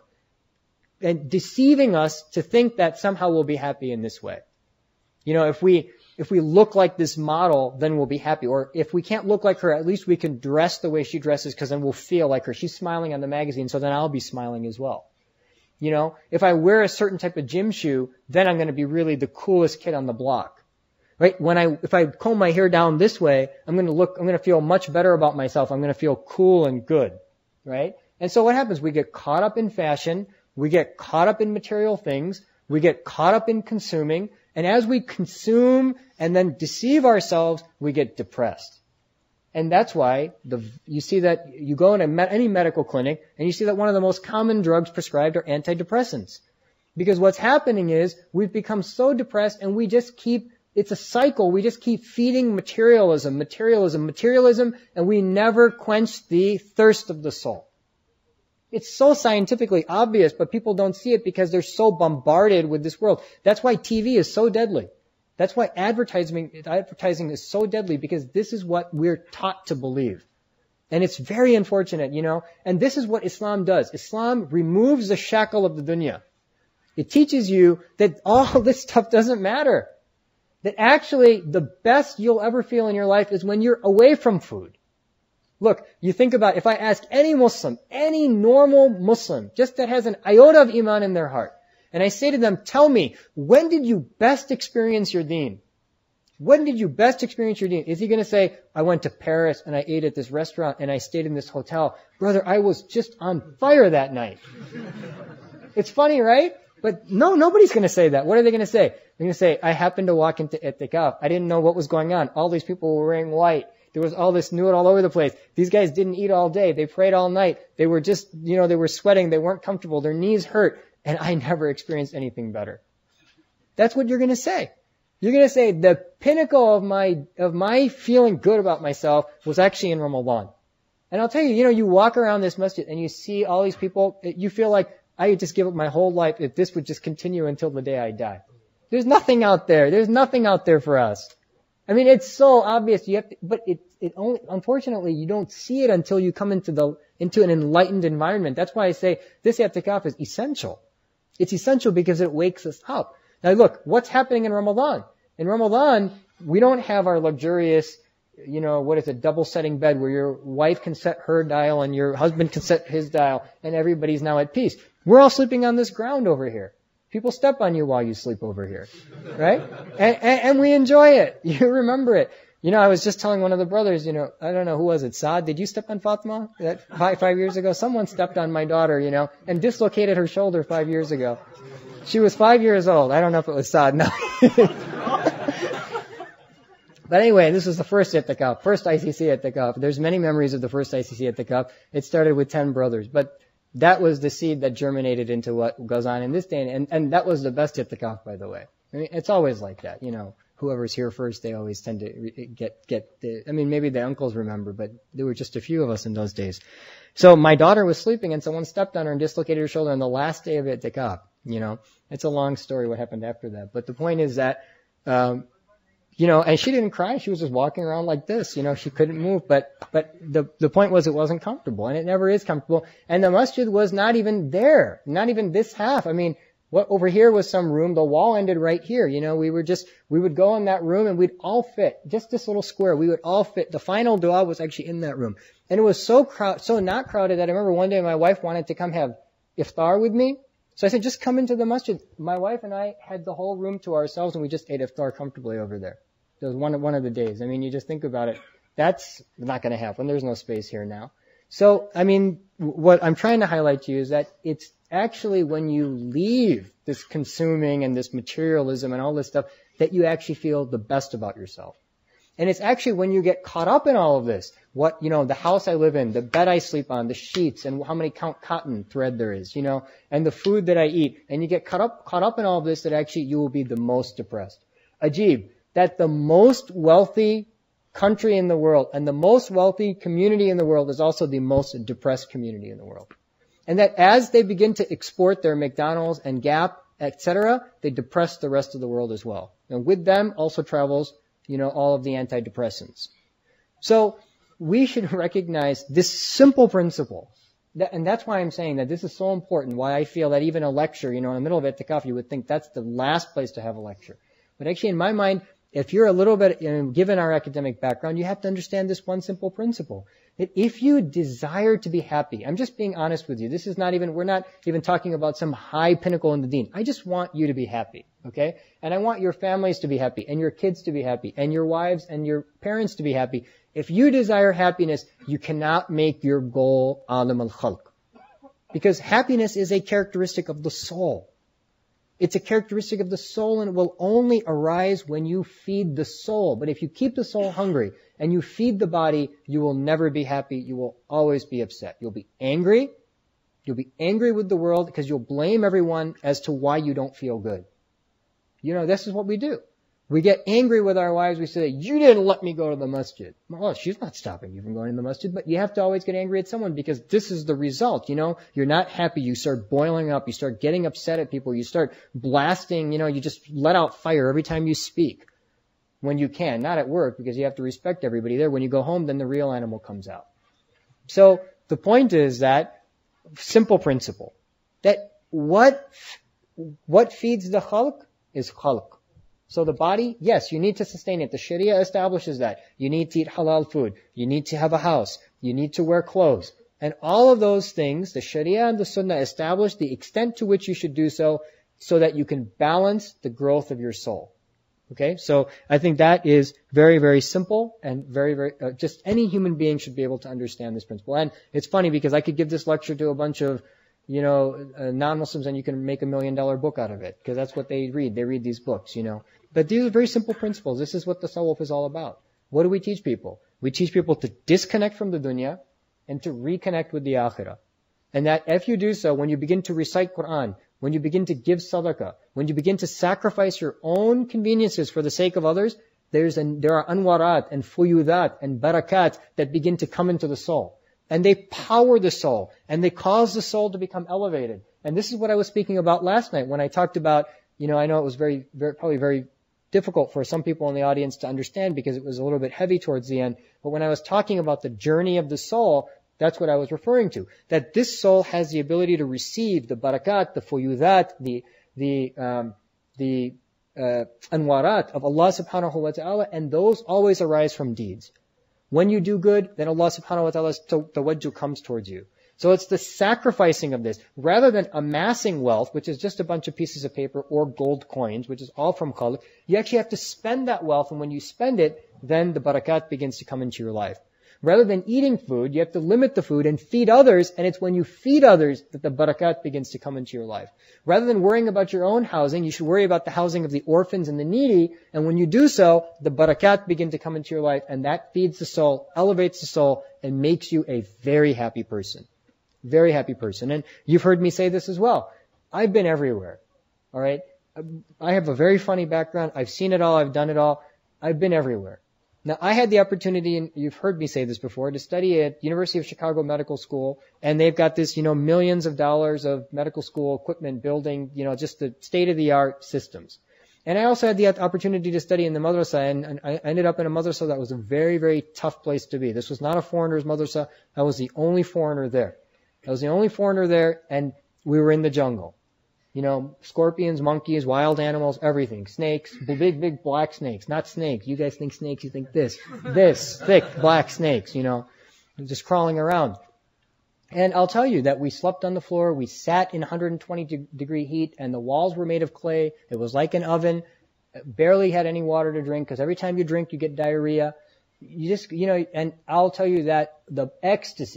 and deceiving us to think that somehow we'll be happy in this way. You know, if we if we look like this model, then we'll be happy. Or if we can't look like her, at least we can dress the way she dresses, because then we'll feel like her. She's smiling on the magazine, so then I'll be smiling as well. You know, if I wear a certain type of gym shoe, then I'm going to be really the coolest kid on the block. Right? When I, if I comb my hair down this way, I'm going to look, I'm going to feel much better about myself. I'm going to feel cool and good. Right? And so what happens? We get caught up in fashion. We get caught up in material things. We get caught up in consuming. And as we consume and then deceive ourselves, we get depressed. And that's why the, you see that you go in a me- any medical clinic and you see that one of the most common drugs prescribed are antidepressants. Because what's happening is we've become so depressed and we just keep, it's a cycle. We just keep feeding materialism, materialism, materialism, and we never quench the thirst of the soul. It's so scientifically obvious, but people don't see it because they're so bombarded with this world. That's why T V is so deadly. That's why advertising, advertising is so deadly, because this is what we're taught to believe. And it's very unfortunate, you know. And this is what Islam does. Islam removes the shackle of the dunya. It teaches you that all this stuff doesn't matter. That actually the best you'll ever feel in your life is when you're away from food. Look, you think about, if I ask any Muslim, any normal Muslim, just that has an iota of iman in their heart, and I say to them, tell me, when did you best experience your deen? When did you best experience your deen? Is he going to say, I went to Paris and I ate at this restaurant and I stayed in this hotel? Brother, I was just on fire that night. It's funny, right? But no, nobody's going to say that. What are they going to say? They're going to say, I happened to walk into I'tikaf. I didn't know what was going on. All these people were wearing white. There was all this nude all over the place. These guys didn't eat all day. They prayed all night. They were just, you know, they were sweating. They weren't comfortable. Their knees hurt. And I never experienced anything better. That's what you're going to say. You're going to say the pinnacle of my, of my feeling good about myself was actually in Ramadan. And I'll tell you, you know, you walk around this masjid and you see all these people, you feel like I would just give up my whole life if this would just continue until the day I die. There's nothing out there. There's nothing out there for us. I mean, it's so obvious. You have to, but it, it only, unfortunately, you don't see it until you come into the, into an enlightened environment. That's why I say this i'tikaf is essential. It's essential because it wakes us up. Now look, what's happening in Ramadan? In Ramadan, we don't have our luxurious, you know, what is it, double setting bed where your wife can set her dial and your husband can set his dial and everybody's now at peace. We're all sleeping on this ground over here. People step on you while you sleep over here, right? And, and, and we enjoy it. You remember it. You know, I was just telling one of the brothers, you know, I don't know, who was it? Saad, did you step on Fatima that five, five years ago? Someone stepped on my daughter, you know, and dislocated her shoulder five years ago. She was five years old. I don't know if it was Saad. No. But anyway, this was the first i'tikaf, first I C C i'tikaf. There's many memories of the first I C C i'tikaf. It started with ten brothers, but that was the seed that germinated into what goes on in this day. And, and that was the best i'tikaf, by the way. I mean, it's always like that, you know. Whoever's here first, they always tend to get, get the, I mean, maybe the uncles remember, but there were just a few of us in those days. So my daughter was sleeping and someone stepped on her and dislocated her shoulder on the last day of i'tikaf, you know. It's a long story what happened after that. But the point is that, um, you know, and she didn't cry. She was just walking around like this, you know, she couldn't move. But, but the, the point was it wasn't comfortable, and it never is comfortable. And the masjid was not even there, not even this half. I mean, what over here was some room, the wall ended right here. You know, we were just, we would go in that room and we'd all fit, just this little square, we would all fit. The final dua was actually in that room. And it was so crowd, so not crowded that I remember one day my wife wanted to come have iftar with me. So I said, just come into the masjid. My wife and I had the whole room to ourselves and we just ate iftar comfortably over there. It was one of, one of the days. I mean, you just think about it. That's not going to happen. There's no space here now. So, I mean, what I'm trying to highlight to you is that it's actually when you leave this consuming and this materialism and all this stuff that you actually feel the best about yourself. And it's actually when you get caught up in all of this, what, you know, the house I live in, the bed I sleep on, the sheets, and how many count cotton thread there is, you know, and the food that I eat, and you get caught up, caught up in all of this that actually you will be the most depressed. Ajib, that the most wealthy country in the world and the most wealthy community in the world is also the most depressed community in the world. And that as they begin to export their McDonald's and Gap, et cetera, they depress the rest of the world as well. And with them also travels, you know, all of the antidepressants. So we should recognize this simple principle. That, and that's why I'm saying that this is so important, why I feel that even a lecture, you know, in the middle of I'tikaf, you would think that's the last place to have a lecture. But actually, in my mind, if you're a little bit, you know, given our academic background, you have to understand this one simple principle. That if you desire to be happy, I'm just being honest with you. This is not even, we're not even talking about some high pinnacle in the deen. I just want you to be happy, okay? And I want your families to be happy, and your kids to be happy, and your wives and your parents to be happy. If you desire happiness, you cannot make your goal alam al-khalq. Because happiness is a characteristic of the soul. It's a characteristic of the soul, and it will only arise when you feed the soul. But if you keep the soul hungry and you feed the body, you will never be happy. You will always be upset. You'll be angry. You'll be angry with the world because you'll blame everyone as to why you don't feel good. You know, this is what we do. We get angry with our wives. We say, you didn't let me go to the masjid. Well, she's not stopping you from going to the masjid, but you have to always get angry at someone because this is the result. You know, you're not happy. You start boiling up. You start getting upset at people. You start blasting. You know, you just let out fire every time you speak when you can. Not at work because you have to respect everybody there. When you go home, then the real animal comes out. So the point is that simple principle that what, what feeds the khalq is khalq. So the body, yes, you need to sustain it. The Sharia establishes that. You need to eat halal food. You need to have a house. You need to wear clothes. And all of those things, the Sharia and the Sunnah establish the extent to which you should do so, so that you can balance the growth of your soul. Okay? So I think that is very, very simple and very, very, uh, just any human being should be able to understand this principle. And it's funny because I could give this lecture to a bunch of, you know, uh, non-Muslims and you can make a million dollar book out of it because that's what they read. They read these books, you know. But these are very simple principles. This is what the Tasawwuf is all about. What do we teach people? We teach people to disconnect from the dunya and to reconnect with the akhirah. And that if you do so, when you begin to recite Quran, when you begin to give sadaqah, when you begin to sacrifice your own conveniences for the sake of others, there's an, there are anwarat and fuyudat and barakat that begin to come into the soul. And they power the soul and they cause the soul to become elevated. And this is what I was speaking about last night when I talked about, you know, I know it was very, very, probably very difficult for some people in the audience to understand because it was a little bit heavy towards the end. But when I was talking about the journey of the soul, that's what I was referring to. That this soul has the ability to receive the barakat, the fuyudat, the, the, um, the, uh, anwarat of Allah subhanahu wa ta'ala, and those always arise from deeds. When you do good, then Allah subhanahu wa ta'ala's tawajjuh comes towards you. So it's the sacrificing of this. Rather than amassing wealth, which is just a bunch of pieces of paper or gold coins, which is all from khalq, you actually have to spend that wealth, and when you spend it, then the barakat begins to come into your life. Rather than eating food, you have to limit the food and feed others, and it's when you feed others that the barakat begins to come into your life. Rather than worrying about your own housing, you should worry about the housing of the orphans and the needy, and when you do so, the barakat begin to come into your life, and that feeds the soul, elevates the soul, and makes you a very happy person. Very happy person. And you've heard me say this as well. I've been everywhere. Alright? I have a very funny background. I've seen it all. I've done it all. I've been everywhere. Now, I had the opportunity, and you've heard me say this before, to study at University of Chicago Medical School, and they've got this, you know, millions of dollars of medical school equipment building, you know, just the state-of-the-art systems. And I also had the opportunity to study in the madrasa, and, and I ended up in a madrasa that was a very, very tough place to be. This was not a foreigner's madrasa. I was the only foreigner there. I was the only foreigner there, and we were in the jungle. You know, scorpions, monkeys, wild animals, everything. Snakes, big, big black snakes. Not snakes. You guys think snakes, you think this. This, thick black snakes, you know, just crawling around. And I'll tell you that we slept on the floor, we sat in one hundred twenty degree heat, and the walls were made of clay. It was like an oven. Barely had any water to drink, because every time you drink, you get diarrhea. You just, you know, and I'll tell you that the ecstasy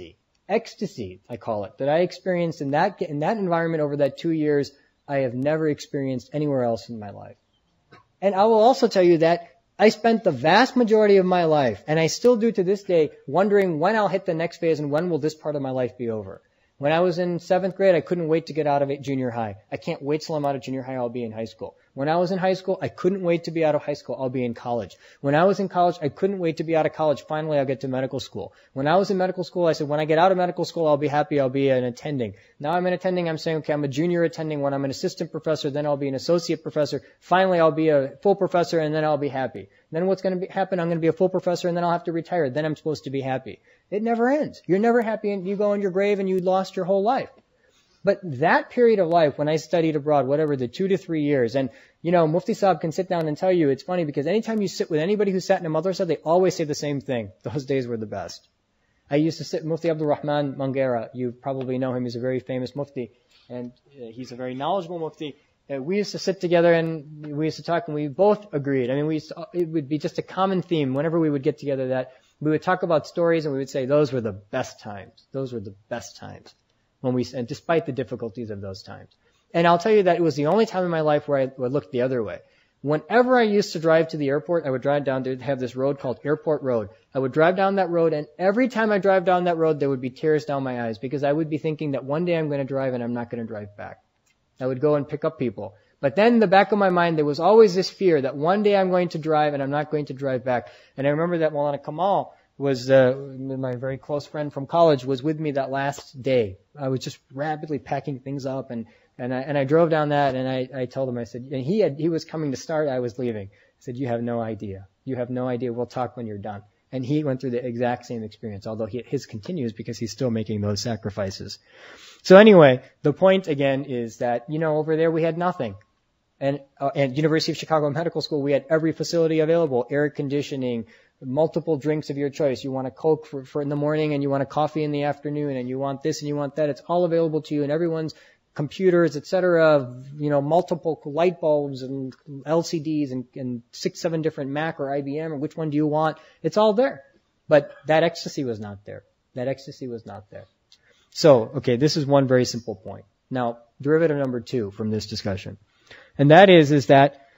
ecstasy, I call it, that I experienced in that, in that environment over that two years, I have never experienced anywhere else in my life. And I will also tell you that I spent the vast majority of my life, and I still do to this day, wondering when I'll hit the next phase and when will this part of my life be over. When I was in seventh grade, I couldn't wait to get out of junior high. I can't wait till I'm out of junior high, I'll be in high school. When I was in high school, I couldn't wait to be out of high school, I'll be in college. When I was in college, I couldn't wait to be out of college, finally I'll get to medical school. When I was in medical school, I said, when I get out of medical school, I'll be happy, I'll be an attending. Now I'm an attending, I'm saying, okay, I'm a junior attending. When I'm an assistant professor, then I'll be an associate professor. Finally, I'll be a full professor, and then I'll be happy. Then what's going to happen? I'm going to be a full professor, and then I'll have to retire. Then I'm supposed to be happy. It never ends. You're never happy, and you go in your grave, and you lost your whole life. But that period of life, when I studied abroad, whatever, the two to three years, and, you know, Mufti Saab can sit down and tell you, it's funny because anytime you sit with anybody who sat in a madrasa, they always say the same thing. Those days were the best. I used to sit with Mufti Abdul Rahman Mangera. You probably know him. He's a very famous Mufti, and uh, he's a very knowledgeable Mufti. Uh, we used to sit together, and we used to talk, and we both agreed. I mean, we used to, it would be just a common theme whenever we would get together that we would talk about stories, and we would say, those were the best times. Those were the best times. When we, and despite the difficulties of those times. And I'll tell you that it was the only time in my life where I would look the other way. Whenever I used to drive to the airport, I would drive down to have this road called Airport Road. I would drive down that road, and every time I drive down that road, there would be tears down my eyes because I would be thinking that one day I'm going to drive and I'm not going to drive back. I would go and pick up people. But then in the back of my mind, there was always this fear that one day I'm going to drive and I'm not going to drive back. And I remember that Maulana Kamal was, uh, my very close friend from college, was with me that last day. I was just rapidly packing things up, and, and I, and I drove down that, and I, I told him, I said, and he had, he was coming to start, I was leaving. I said, you have no idea. You have no idea. We'll talk when you're done. And he went through the exact same experience, although he, his continues because he's still making those sacrifices. So anyway, the point again is that, you know, over there we had nothing. And, uh, at University of Chicago Medical School, we had every facility available, air conditioning, multiple drinks of your choice. You want a Coke for, for in the morning, and you want a coffee in the afternoon, and you want this and you want that. It's all available to you, and everyone's computers, et cetera, you know, multiple light bulbs and L C Ds and, and six, seven different Mac or I B M, or which one do you want? It's all there. But that ecstasy was not there. That ecstasy was not there. So, okay, this is one very simple point. Now, derivative number two from this discussion. And that is, is that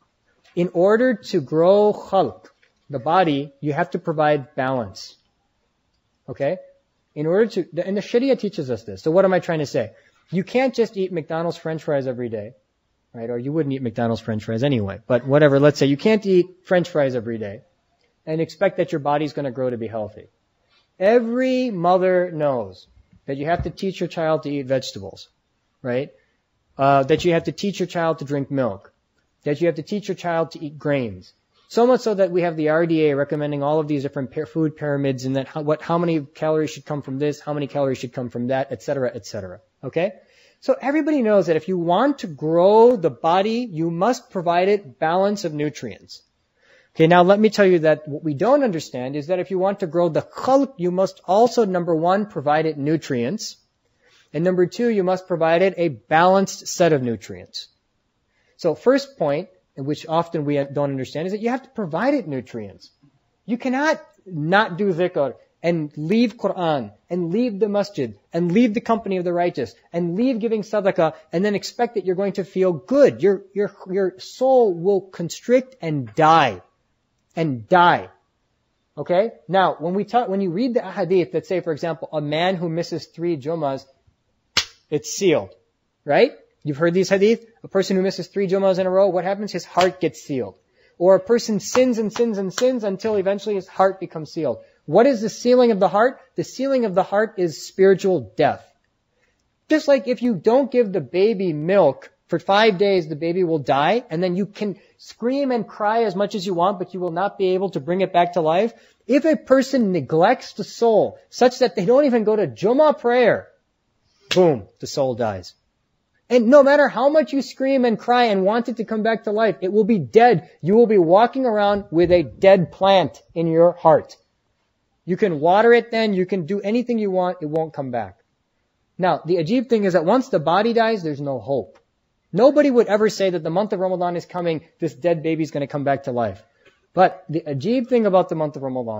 in order to grow khalq, the body, you have to provide balance. Okay? In order to, and the Sharia teaches us this. So what am I trying to say? You can't just eat McDonald's French fries every day, right? Or you wouldn't eat McDonald's French fries anyway. But whatever, let's say you can't eat French fries every day and expect that your body's going to grow to be healthy. Every mother knows that you have to teach your child to eat vegetables, right? Uh, that you have to teach your child to drink milk, that you have to teach your child to eat grains. So much so that we have the R D A recommending all of these different food pyramids, and that how, what, how many calories should come from this, how many calories should come from that, et cetera, et cetera. Okay? So everybody knows that if you want to grow the body, you must provide it balance of nutrients. Okay, now let me tell you that what we don't understand is that if you want to grow the khalq, you must also, number one, provide it nutrients. And number two, you must provide it a balanced set of nutrients. So first point, which often we don't understand, is that you have to provide it nutrients. You cannot not do dhikr and leave Quran and leave the masjid and leave the company of the righteous and leave giving sadaqah and then expect that you're going to feel good. Your, your, your soul will constrict and die. And die. Okay? Now, when we talk, when you read the hadith that say, for example, a man who misses three Jummahs, it's sealed. Right? You've heard these hadith? A person who misses three Jummahs in a row, what happens? His heart gets sealed. Or a person sins and sins and sins until eventually his heart becomes sealed. What is the sealing of the heart? The sealing of the heart is spiritual death. Just like if you don't give the baby milk for five days, the baby will die, and then you can scream and cry as much as you want, but you will not be able to bring it back to life. If a person neglects the soul such that they don't even go to Jummah prayer, boom, the soul dies. And no matter how much you scream and cry and want it to come back to life, it will be dead. You will be walking around with a dead plant in your heart. You can water it then, you can do anything you want, it won't come back. Now, the ajib thing is that once the body dies, there's no hope. Nobody would ever say that the month of Ramadan is coming, this dead baby's going to come back to life. But the ajib thing about the month of Ramadan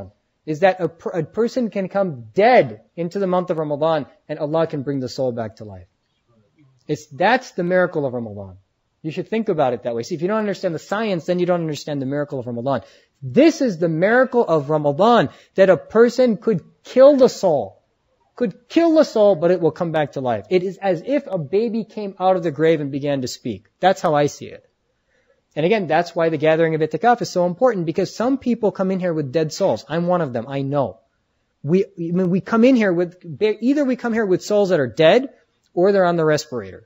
is that a, per, a person can come dead into the month of Ramadan and Allah can bring the soul back to life. It's, that's the miracle of Ramadan. You should think about it that way. See, if you don't understand the science, then you don't understand the miracle of Ramadan. This is the miracle of Ramadan, that a person could kill the soul, could kill the soul, but it will come back to life. It is as if a baby came out of the grave and began to speak. That's how I see it. And again, that's why the gathering of itikaf is so important, because some people come in here with dead souls. I'm one of them, I know. We, I mean, we come in here with, either we come here with souls that are dead, or they're on the respirator.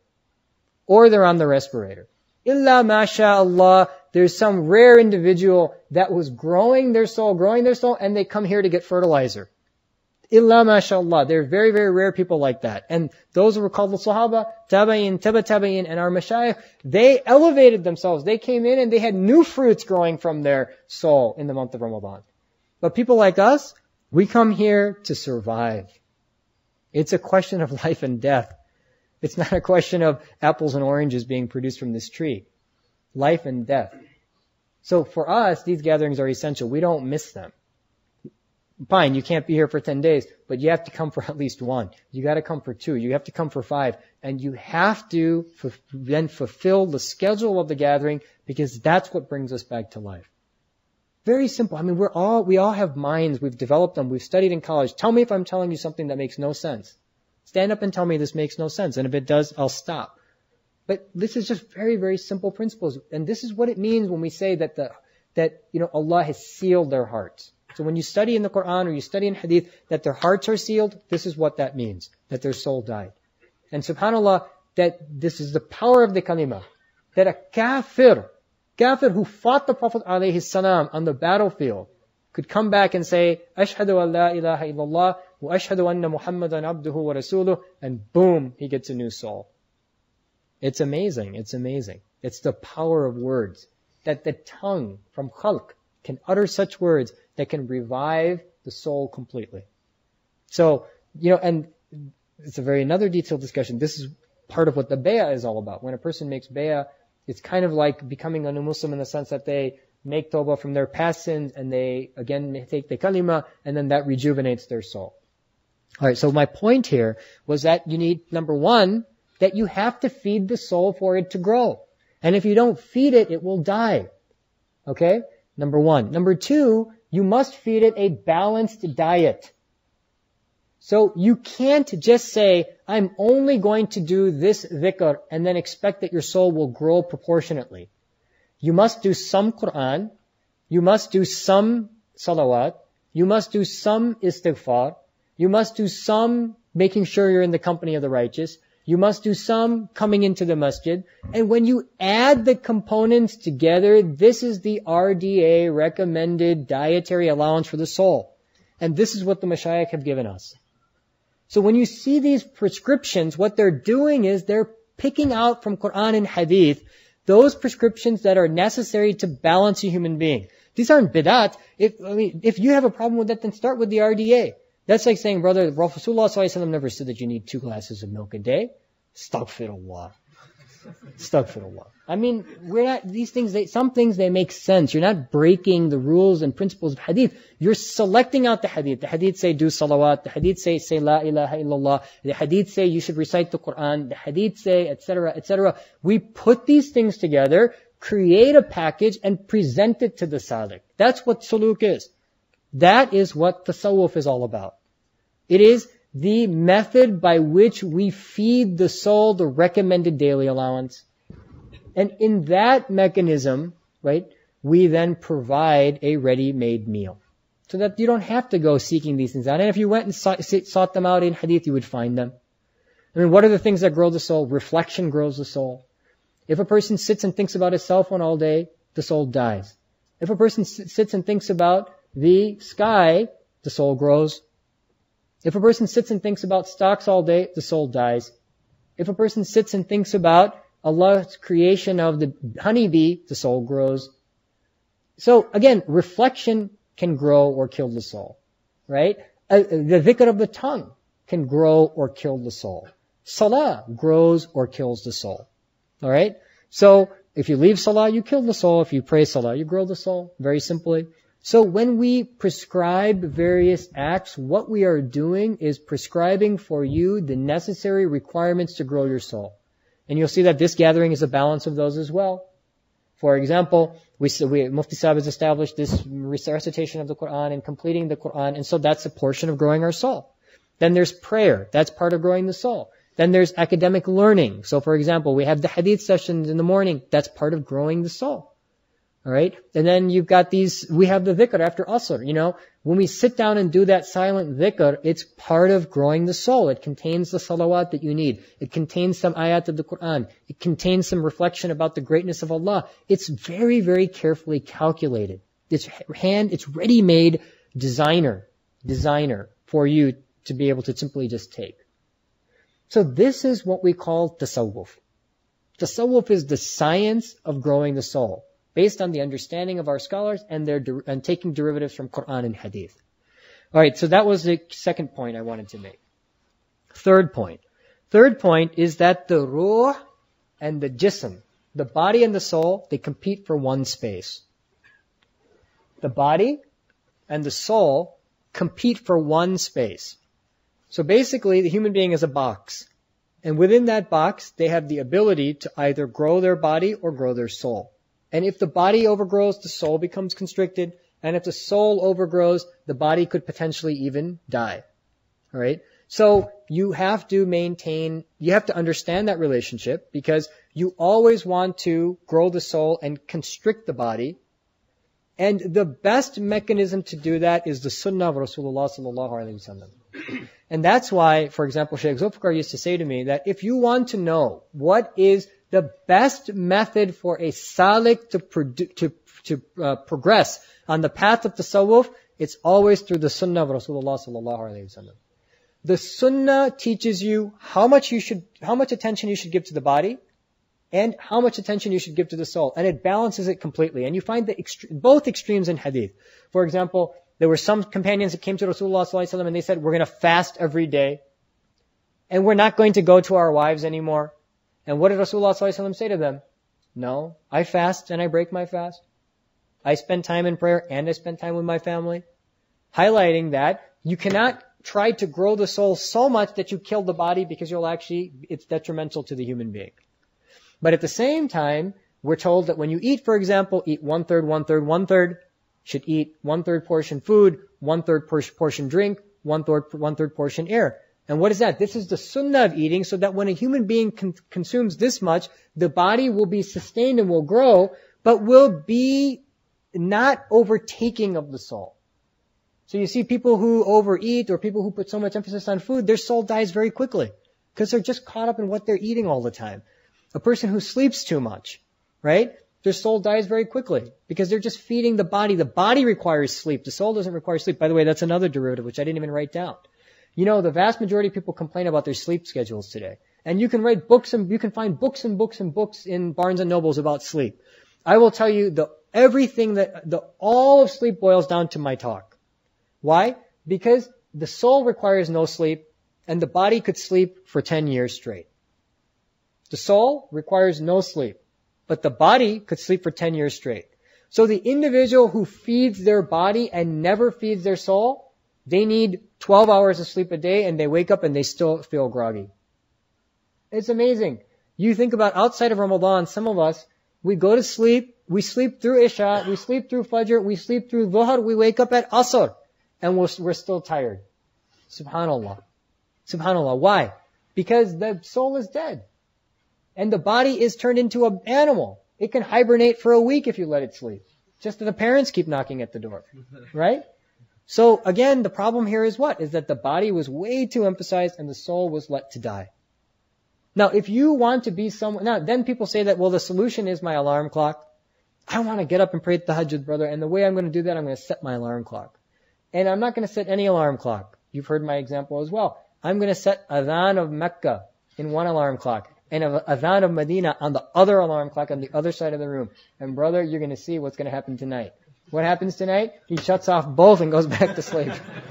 Or they're on the respirator. Illa masha'Allah, there's some rare individual that was growing their soul, growing their soul, and they come here to get fertilizer. Illa masha'Allah. There are very, very rare people like that. And those who were called the Sahaba, Tabayin, Taba Tabayin, and our Mashayikh, they elevated themselves. They came in and they had new fruits growing from their soul in the month of Ramadan. But people like us, we come here to survive. It's a question of life and death. It's not a question of apples and oranges being produced from this tree. Life and death. So for us, these gatherings are essential. We don't miss them. Fine, you can't be here for ten days, but you have to come for at least one. You got to come for two. You have to come for five. And you have to f- then fulfill the schedule of the gathering, because that's what brings us back to life. Very simple. I mean, we're all, we all have minds. We've developed them. We've studied in college. Tell me if I'm telling you something that makes no sense. Stand up and tell me this makes no sense. And if it does, I'll stop. But this is just very, very simple principles. And this is what it means when we say that the, that, you know, Allah has sealed their hearts. So when you study in the Quran or you study in Hadith that their hearts are sealed, this is what that means. That their soul died. And subhanAllah, that this is the power of the kalima. That a kafir, kafir who fought the Prophet alayhi salam on the battlefield, could come back and say, Ashhadu an la ilaha illallah, wa ashhadu anna Muhammadan abduhu wa rasuluh, and boom, he gets a new soul. It's amazing, it's amazing. It's the power of words. That the tongue from khalq can utter such words that can revive the soul completely. So, you know, and it's a very another detailed discussion. This is part of what the bay'ah is all about. When a person makes bay'ah, it's kind of like becoming a new Muslim in the sense that they make tawbah from their past sins and they again take the kalima, and then that rejuvenates their soul. Alright, so my point here was that you need, number one, that you have to feed the soul for it to grow. And if you don't feed it, it will die. Okay? Number one. Number two, you must feed it a balanced diet. So you can't just say, I'm only going to do this dhikr and then expect that your soul will grow proportionately. You must do some Quran, you must do some salawat, you must do some istighfar, you must do some making sure you're in the company of the righteous, you must do some coming into the masjid, and when you add the components together, this is the R D A recommended dietary allowance for the soul. And this is what the Mashayikh have given us. So when you see these prescriptions, what they're doing is they're picking out from Quran and Hadith those prescriptions that are necessary to balance a human being. These aren't bidat. If, I mean, if you have a problem with that, then start with the R D A. That's like saying, brother, Rasulullah sallallahu alaihi wasallam never said that you need two glasses of milk a day. Astaghfirullah. Astaghfirullah. I mean, we're not, these things, they, some things they make sense. You're not breaking the rules and principles of hadith. You're selecting out the hadith. The hadith say do salawat. The hadith say say la ilaha illallah. The hadith say you should recite the Quran. The hadith say et cetera, et cetera. We put these things together, create a package, and present it to the salik. That's what suluk is. That is what tasawwuf is all about. It is the method by which we feed the soul the recommended daily allowance. And in that mechanism, right, we then provide a ready-made meal. So that you don't have to go seeking these things out. And if you went and sought, sought them out in hadith, you would find them. I mean, what are the things that grow the soul? Reflection grows the soul. If a person sits and thinks about his cell phone all day, the soul dies. If a person sits and thinks about the sky, the soul grows. If a person sits and thinks about stocks all day, the soul dies. If a person sits and thinks about Allah's creation of the honeybee, the soul grows. So again, reflection can grow or kill the soul, right? Uh, the dhikr of the tongue can grow or kill the soul. Salah grows or kills the soul. Alright? So, if you leave salah, you kill the soul. If you pray salah, you grow the soul. Very simply. So when we prescribe various acts, what we are doing is prescribing for you the necessary requirements to grow your soul. And you'll see that this gathering is a balance of those as well. For example, we, we Mufti Sahib has established this recitation of the Quran and completing the Quran, and so that's a portion of growing our soul. Then there's prayer. That's part of growing the soul. Then there's academic learning. So for example, we have the hadith sessions in the morning. That's part of growing the soul. All right. And then you've got these, we have the dhikr after asr. You know, when we sit down and do that silent dhikr, it's part of growing the soul. It contains the salawat that you need. It contains some ayat of the Quran. It contains some reflection about the greatness of Allah. It's very, very carefully calculated. It's hand, it's ready-made designer, designer for you to be able to simply just take. So this is what we call tasawwuf. Tasawwuf is the science of growing the soul, based on the understanding of our scholars and their and taking derivatives from Quran and Hadith. All right, so that was the second point I wanted to make. Third point. Third point is that the ruh and the jism, the body and the soul, they compete for one space. The body and the soul compete for one space. So basically, the human being is a box. And within that box, they have the ability to either grow their body or grow their soul. And if the body overgrows, the soul becomes constricted. And if the soul overgrows, the body could potentially even die. All right? So you have to maintain, you have to understand that relationship, because you always want to grow the soul and constrict the body. And the best mechanism to do that is the sunnah of Rasulullah sallallahu alaihi wasallam. And that's why, for example, Shaykh Zulfikar used to say to me that if you want to know what is the best method for a salik to produ- to to uh, progress on the path of tasawwuf, it's always through the sunnah of Rasulullah sallallahu alaihi wasallam. The sunnah teaches you how much you should, how much attention you should give to the body, and how much attention you should give to the soul, and it balances it completely. And you find the ext- both extremes in hadith. For example, there were some companions that came to Rasulullah sallallahu alaihi wasallam and they said, we're going to fast every day, and we're not going to go to our wives anymore. And what did Rasulullah sallallahu alaihi wasallam say to them? No, I fast and I break my fast. I spend time in prayer and I spend time with my family. Highlighting that you cannot try to grow the soul so much that you kill the body, because you'll actually, it's detrimental to the human being. But at the same time, we're told that when you eat, for example, eat one third, one third, one third. Should eat one third portion food, one third portion drink, one third, one third portion air. And what is that? This is the sunnah of eating, so that when a human being con- consumes this much, the body will be sustained and will grow, but will be not overtaking of the soul. So you see people who overeat, or people who put so much emphasis on food, their soul dies very quickly, because they're just caught up in what they're eating all the time. A person who sleeps too much, right? Their soul dies very quickly, because they're just feeding the body. The body requires sleep. The soul doesn't require sleep. By the way, that's another derivative, which I didn't even write down. You know, the vast majority of people complain about their sleep schedules today. And you can write books and you can find books and books and books in Barnes and Nobles about sleep. I will tell you the everything that the all of sleep boils down to my talk. Why? Because the soul requires no sleep, and the body could sleep for ten years straight. The soul requires no sleep, but the body could sleep for ten years straight. So the individual who feeds their body and never feeds their soul, they need twelve hours of sleep a day, and they wake up and they still feel groggy. It's amazing. You think about outside of Ramadan, some of us, we go to sleep, we sleep through Isha, we sleep through Fajr, we sleep through Dhuhr, we wake up at Asr, and we're, we're still tired. Subhanallah. Subhanallah. Why? Because the soul is dead. And the body is turned into an animal. It can hibernate for a week if you let it sleep. Just that the parents keep knocking at the door. Right? So again, the problem here is what? Is that the body was way too emphasized and the soul was let to die. Now, if you want to be someone, now then people say that, well, the solution is my alarm clock. I want to get up and pray the tahajjud, brother, and the way I'm going to do that, I'm going to set my alarm clock. And I'm not going to set any alarm clock. You've heard my example as well. I'm going to set adhan of Mecca in one alarm clock and adhan of Medina on the other alarm clock on the other side of the room. And brother, you're going to see what's going to happen tonight. What happens tonight? He shuts off both and goes back to sleep.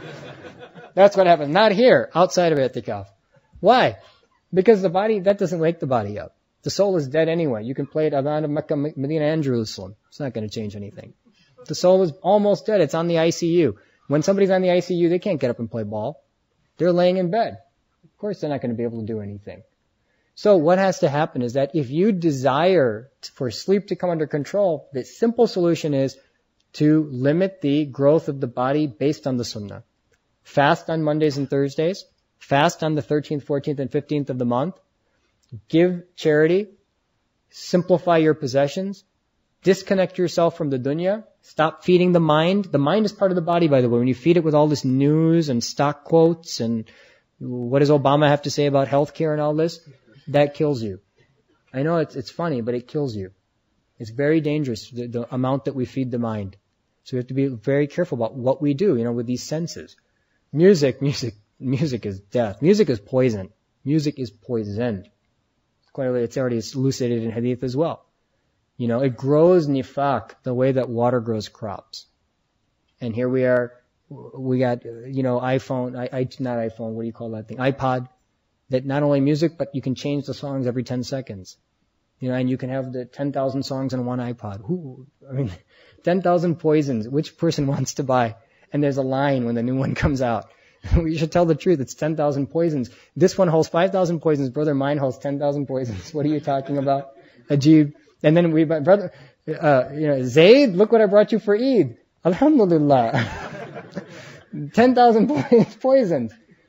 That's what happens. Not here, outside of i'tikaf. Why? Because the body, that doesn't wake the body up. The soul is dead anyway. You can play it adhan of Mecca, Medina, and Jerusalem. It's not going to change anything. The soul is almost dead. It's on the I C U. When somebody's on the I C U, they can't get up and play ball. They're laying in bed. Of course, they're not going to be able to do anything. So what has to happen is that if you desire for sleep to come under control, the simple solution is to limit the growth of the body based on the sunnah. Fast on Mondays and Thursdays. Fast on the thirteenth, fourteenth, and fifteenth of the month. Give charity. Simplify your possessions. Disconnect yourself from the dunya. Stop feeding the mind. The mind is part of the body, by the way. When you feed it with all this news and stock quotes and what does Obama have to say about healthcare and all this, that kills you. I know it's, it's funny, but it kills you. It's very dangerous, the, the amount that we feed the mind. So we have to be very careful about what we do, you know, with these senses. Music, music, music is death. Music is poison. Music is poisoned. Clearly, it's already elucidated in hadith as well. You know, it grows nifaq the way that water grows crops. And here we are, we got, you know, iPhone, I, I, not iPhone, what do you call that thing? iPod, that not only music, but you can change the songs every ten seconds. You know, and you can have the ten thousand songs on one iPod. Who, I mean, ten thousand poisons. Which person wants to buy? And there's a line when the new one comes out. We should tell the truth. It's ten thousand poisons. This one holds five thousand poisons. Brother, mine holds ten thousand poisons. What are you talking about? Ajib. And then we, brother, uh, you know, Zayd, look what I brought you for Eid. Alhamdulillah. ten thousand poisons.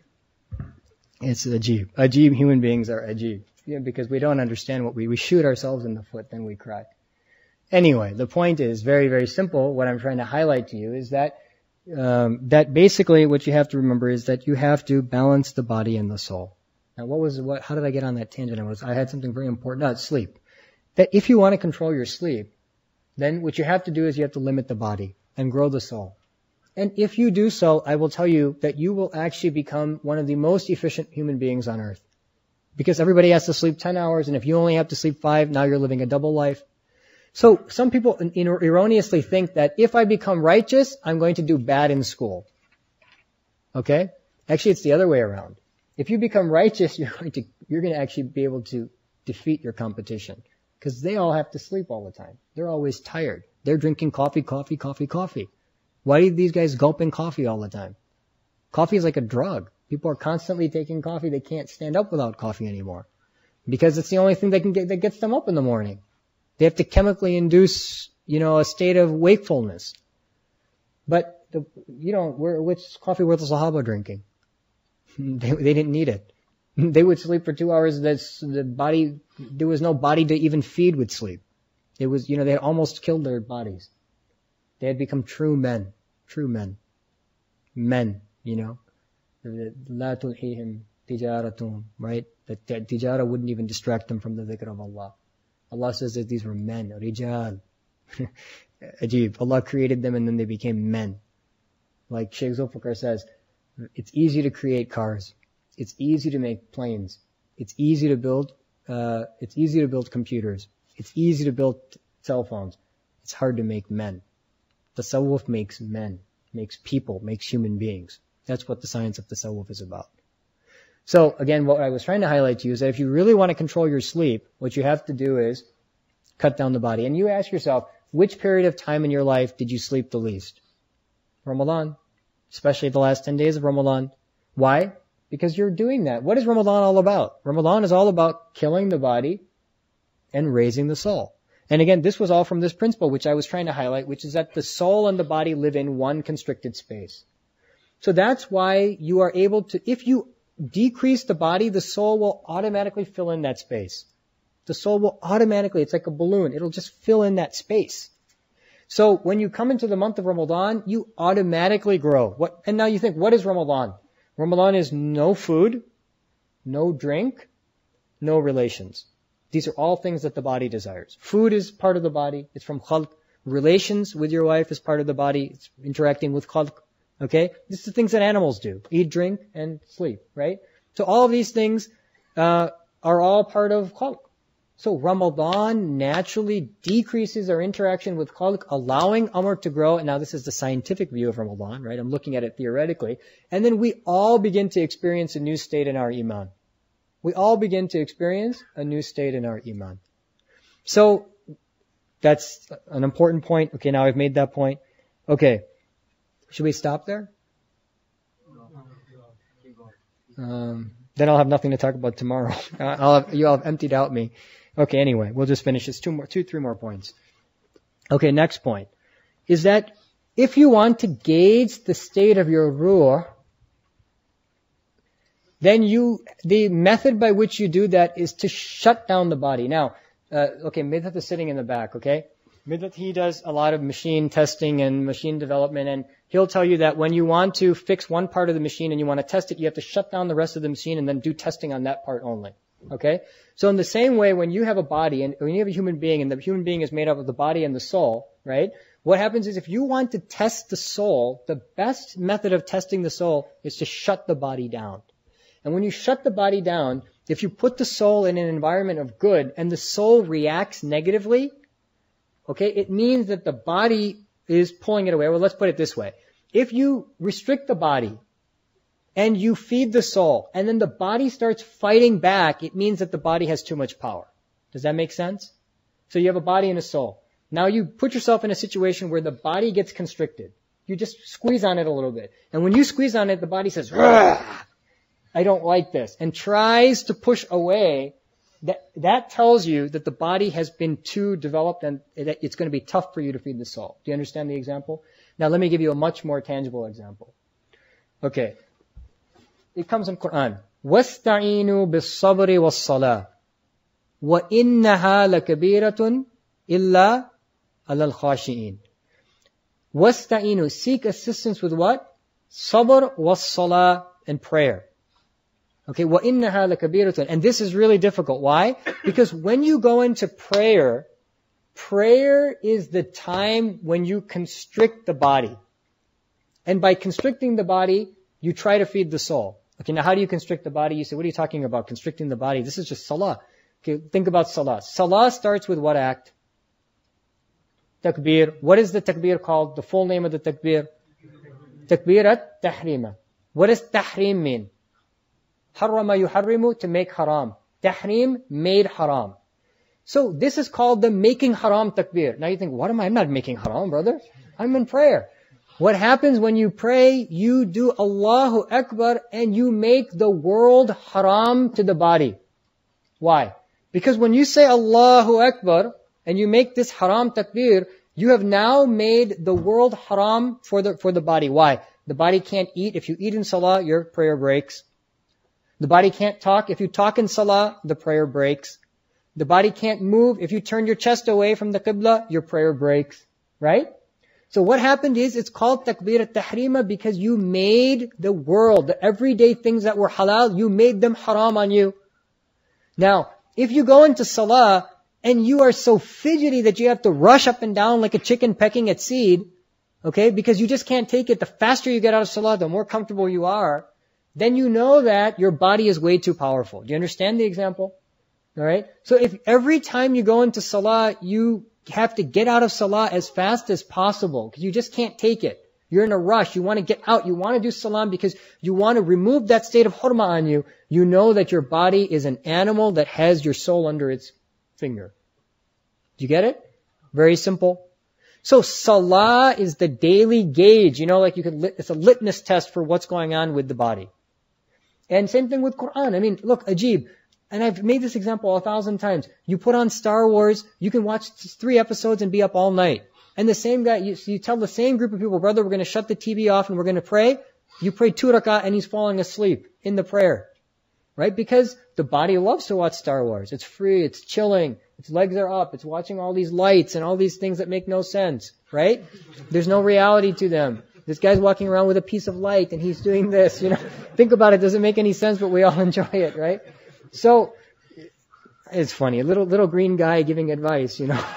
It's ajib. Ajib, human beings are ajib. Yeah, because we don't understand what we, we shoot ourselves in the foot, then we cry. Anyway, the point is very, very simple. What I'm trying to highlight to you is that, um, that basically what you have to remember is that you have to balance the body and the soul. Now what was, what, how did I get on that tangent? I was, I had something very important. No, it's sleep. That if you want to control your sleep, then what you have to do is you have to limit the body and grow the soul. And if you do so, I will tell you that you will actually become one of the most efficient human beings on earth. Because everybody has to sleep ten hours, and if you only have to sleep five, now you're living a double life. So some people erroneously think that if I become righteous, I'm going to do bad in school. Okay? Actually, it's the other way around. If you become righteous, you're going to, you're going to actually be able to defeat your competition. Because they all have to sleep all the time. They're always tired. They're drinking coffee, coffee, coffee, coffee. Why are these guys gulping coffee all the time? Coffee is like a drug. People are constantly taking coffee. They can't stand up without coffee anymore. Because it's the only thing they can get that gets them up in the morning. They have to chemically induce, you know, a state of wakefulness. But, the, you know, where, which coffee were the Sahaba drinking? They, they didn't need it. They would sleep for two hours. That's, the body, there was no body to even feed with sleep. It was, you know, they had almost killed their bodies. They had become true men. True men. Men, you know. La tulhihim tijaratum, right? That tijara wouldn't even distract them from the dhikr of Allah. Allah says that these were men, rijal. Ajib. Allah created them and then they became men. Like Shaykh Zulfikar says, it's easy to create cars. It's easy to make planes. It's easy to build, uh, it's easy to build computers. It's easy to build cell phones. It's hard to make men. Tasawwuf makes men, makes people, makes human beings. That's what the science of Tasawwuf is about. So again, what I was trying to highlight to you is that if you really want to control your sleep, what you have to do is cut down the body. And you ask yourself, which period of time in your life did you sleep the least? Ramadan. Especially the last ten days of Ramadan. Why? Because you're doing that. What is Ramadan all about? Ramadan is all about killing the body and raising the soul. And again, this was all from this principle which I was trying to highlight, which is that the soul and the body live in one constricted space. So that's why you are able to, if you decrease the body, the soul will automatically fill in that space. The soul will automatically, it's like a balloon, it'll just fill in that space. So when you come into the month of Ramadan, you automatically grow. What? And now you think, what is Ramadan? Ramadan is no food, no drink, no relations. These are all things that the body desires. Food is part of the body. It's from khalq. Relations with your wife is part of the body. It's interacting with khalq. Okay? This is the things that animals do. Eat, drink, and sleep. Right? So all of these things uh, are all part of khalq. So Ramadan naturally decreases our interaction with khalq, allowing amr to grow. And now this is the scientific view of Ramadan, right? I'm looking at it theoretically. And then we all begin to experience a new state in our iman. We all begin to experience a new state in our iman. So that's an important point. Okay, now I've made that point. Okay. Should we stop there? Um, then I'll have nothing to talk about tomorrow. I'll have, you all have emptied out me. Okay, anyway, we'll just finish this. Two more, two, three more points. Okay, next point is that if you want to gauge the state of your ruh, then you, the method by which you do that is to shut down the body. Now, uh, okay, Midhat is sitting in the back, okay? Midhat, he does a lot of machine testing and machine development, and he'll tell you that when you want to fix one part of the machine and you want to test it, you have to shut down the rest of the machine and then do testing on that part only. Okay? So in the same way, when you have a body and when you have a human being and the human being is made up of the body and the soul, right? What happens is if you want to test the soul, the best method of testing the soul is to shut the body down. And when you shut the body down, if you put the soul in an environment of good and the soul reacts negatively, okay, it means that the body is pulling it away. Well, let's put it this way. If you restrict the body and you feed the soul and then the body starts fighting back, it means that the body has too much power. Does that make sense? So you have a body and a soul. Now you put yourself in a situation where the body gets constricted. You just squeeze on it a little bit. And when you squeeze on it, the body says, I don't like this, and tries to push away. That, that tells you that the body has been too developed and that it's going to be tough for you to feed the soul. Do you understand the example? Now let me give you a much more tangible example. Okay. It comes in Quran. وَاسْتَعِينُوا بِالصَّبْرِ وَالصَّلَاةِ وَإِنَّهَا لَكَبِيرَةٌ إِلَّا عَلَى الْخَاشِئِينَ. وَاسْتَعِينُوا. Seek assistance with what? Sabr was-salah, and prayer. Okay, وَإِنَّهَا لَكَبِيرَةٌ. And this is really difficult. Why? Because when you go into prayer, prayer is the time when you constrict the body. And by constricting the body, you try to feed the soul. Okay, now how do you constrict the body? You say, what are you talking about, constricting the body? This is just salah. Okay, think about salah. Salah starts with what act? Takbir. What is the takbir called? The full name of the takbir? Takbirat tahrima. What does tahrim mean? Harrama yuharrimu, to make haram. Tahrim, made haram. So this is called the making haram takbir. Now you think, what am I? I'm not making haram, brother. I'm in prayer. What happens when you pray? You do Allahu Akbar and you make the world haram to the body. Why? Because when you say Allahu Akbar and you make this haram takbir, you have now made the world haram for the, for the body. Why? The body can't eat. If you eat in salah, your prayer breaks. The body can't talk. If you talk in salah, the prayer breaks. The body can't move. If you turn your chest away from the qibla, your prayer breaks. Right? So what happened is, it's called takbir at-tahrima because you made the world, the everyday things that were halal, you made them haram on you. Now, if you go into salah and you are so fidgety that you have to rush up and down like a chicken pecking at seed, okay, because you just can't take it, the faster you get out of salah, the more comfortable you are, then you know that your body is way too powerful. Do you understand the example? Alright? So if every time you go into salah, you have to get out of salah as fast as possible, because you just can't take it. You're in a rush. You want to get out. You want to do salam because you want to remove that state of hurma on you. You know that your body is an animal that has your soul under its finger. Do you get it? Very simple. So salah is the daily gauge. You know, like you could, it's a litmus test for what's going on with the body. And same thing with Quran. I mean, look, Ajib. And I've made this example a thousand times. You put on Star Wars, you can watch three episodes and be up all night. And the same guy, you, you tell the same group of people, brother, we're going to shut the T V off and we're going to pray. You pray two rak'ah and he's falling asleep in the prayer. Right? Because the body loves to watch Star Wars. It's free, it's chilling, its legs are up, it's watching all these lights and all these things that make no sense. Right? There's no reality to them. This guy's walking around with a piece of light and he's doing this, you know. Think about it, it doesn't make any sense, but we all enjoy it, right? So, it's funny, a little, little green guy giving advice, you know.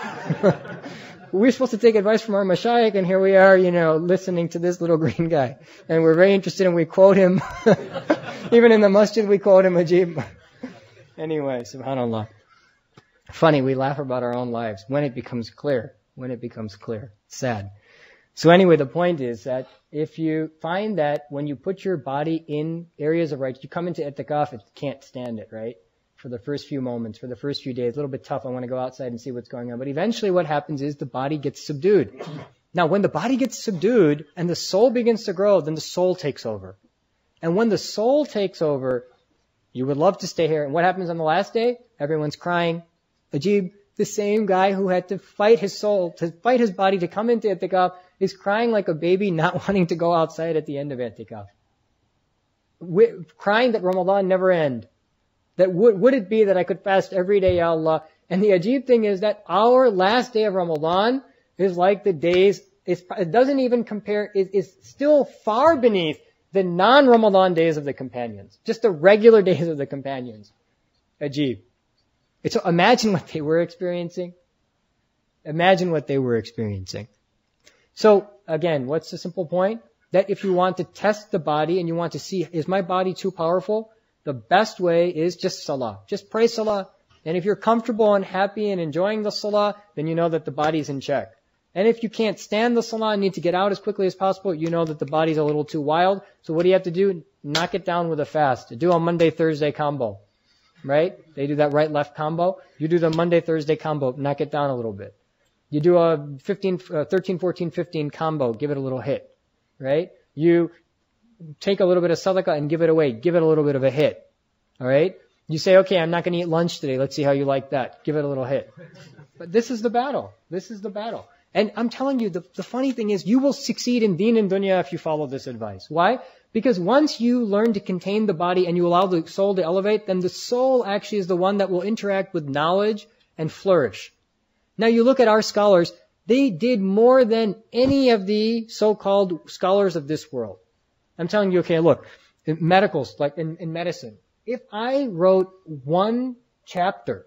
We're supposed to take advice from our mashayikh, and here we are, you know, listening to this little green guy. And we're very interested and we quote him. Even in the masjid we quote him, Ajib. Anyway, subhanAllah. Funny, we laugh about our own lives when it becomes clear. When it becomes clear. Sad. So anyway, the point is that if you find that when you put your body in areas of right, you come into itikaf, it can't stand it, right? for the first few moments, for the first few days, a little bit tough. I want to go outside and see what's going on. But eventually what happens is the body gets subdued. Now, when the body gets subdued and the soul begins to grow, then the soul takes over. And when the soul takes over, you would love to stay here. And what happens on the last day? Everyone's crying. Ajib, the same guy who had to fight his soul, to fight his body to come into I'tikaf, is crying like a baby not wanting to go outside at the end of I'tikaf. We, crying that Ramadan never end. That would, would it be that I could fast every day, Ya Allah? And the Ajib thing is that our last day of Ramadan is like the days, it's, it doesn't even compare, it, it's still far beneath the non-Ramadan days of the companions. Just the regular days of the companions. Ajib. It's, so imagine what they were experiencing. Imagine what they were experiencing. So, again, what's the simple point? That if you want to test the body and you want to see, is my body too powerful? The best way is just salah. Just pray salah. And if you're comfortable and happy and enjoying the salah, then you know that the body's in check. And if you can't stand the salah and need to get out as quickly as possible, you know that the body's a little too wild. So what do you have to do? Knock it down with a fast. Do a Monday, Thursday combo. Right? They do that right-left combo. You do the Monday, Thursday combo. Knock it down a little bit. You do a fifteen, uh, thirteen, fourteen, fifteen combo. Give it a little hit. Right? You take a little bit of sadaqah and give it away. Give it a little bit of a hit. All right? You say, okay, I'm not going to eat lunch today. Let's see how you like that. Give it a little hit. But this is the battle. This is the battle. And I'm telling you, the, the funny thing is you will succeed in deen and dunya if you follow this advice. Why? Because once you learn to contain the body and you allow the soul to elevate, then the soul actually is the one that will interact with knowledge and flourish. Now you look at our scholars, they did more than any of the so-called scholars of this world. I'm telling you, okay, look, in medicals, like in, in medicine, if I wrote one chapter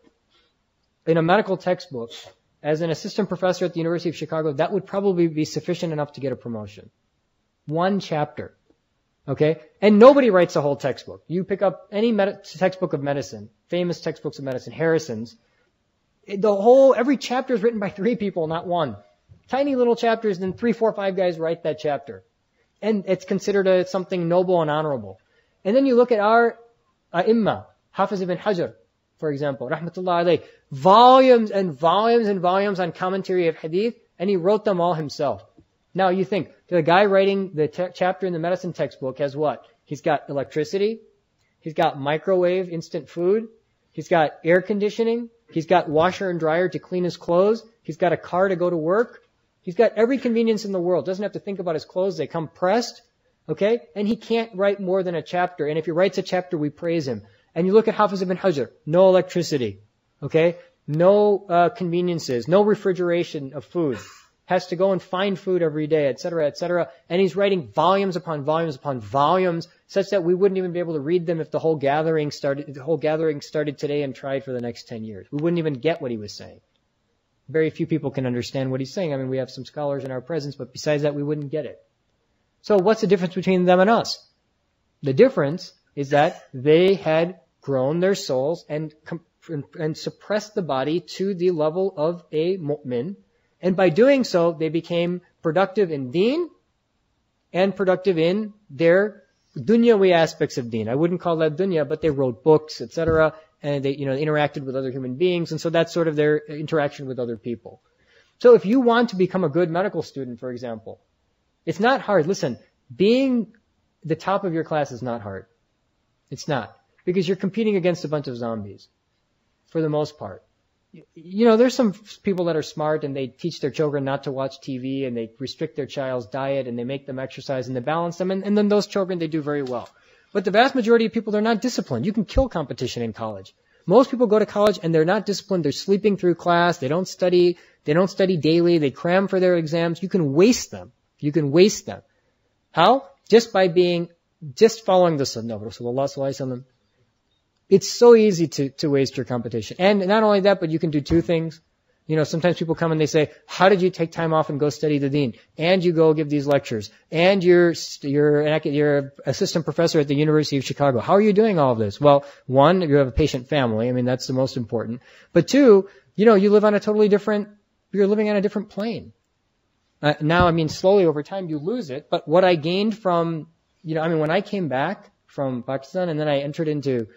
in a medical textbook as an assistant professor at the University of Chicago, that would probably be sufficient enough to get a promotion. One chapter. Okay? And nobody writes a whole textbook. You pick up any med- textbook of medicine, famous textbooks of medicine, Harrison's, the whole, every chapter is written by three people, not one. Tiny little chapters, then three, four, five guys write that chapter. And it's considered a, something noble and honorable. And then you look at our A'imma, Hafiz ibn Hajar, for example, rahmatullah alayh, volumes and volumes and volumes on commentary of hadith, and he wrote them all himself. Now you think, the guy writing the te- chapter in the medicine textbook has what? He's got electricity, he's got microwave instant food, he's got air conditioning, he's got washer and dryer to clean his clothes, he's got a car to go to work, he's got every convenience in the world, doesn't have to think about his clothes, they come pressed, okay? And he can't write more than a chapter, and if he writes a chapter, we praise him. And you look at Hafiz ibn Hajar, no electricity, okay? No uh, conveniences, no refrigeration of food. Has to go and find food every day, et cetera, et cetera. And he's writing volumes upon volumes upon volumes, such that we wouldn't even be able to read them if the whole gathering started. The whole gathering started today and tried for the next ten years. We wouldn't even get what he was saying. Very few people can understand what he's saying. I mean, we have some scholars in our presence, but besides that, we wouldn't get it. So, what's the difference between them and us? The difference is that they had grown their souls and and, and suppressed the body to the level of a mu'min. And by doing so, they became productive in deen and productive in their dunyawi aspects of deen. I wouldn't call that dunya, but they wrote books, et cetera, and they, you know, interacted with other human beings, and so that's sort of their interaction with other people. So if you want to become a good medical student, for example, it's not hard. Listen, being the top of your class is not hard. It's not. Because you're competing against a bunch of zombies, for the most part. You know, there's some people that are smart and they teach their children not to watch T V and they restrict their child's diet and they make them exercise and they balance them, and, and then those children, they do very well. But the vast majority of people, they're not disciplined. You can kill competition in college. Most people go to college and they're not disciplined. They're sleeping through class. They don't study. They don't study daily. They cram for their exams. You can waste them. You can waste them. How? Just by being, just following the sunnah of Rasulullah sallallahu alaihi wasallam. It's so easy to, to waste your competition. And not only that, but you can do two things. You know, sometimes people come and they say, how did you take time off and go study the deen? And you go give these lectures. And you're, you're an you're assistant professor at the University of Chicago. How are you doing all of this? Well, one, you have a patient family. I mean, that's the most important. But two, you know, you live on a totally different, you're living on a different plane. Uh, now, I mean, slowly over time you lose it. But what I gained from, you know, I mean, when I came back from Pakistan and then I entered into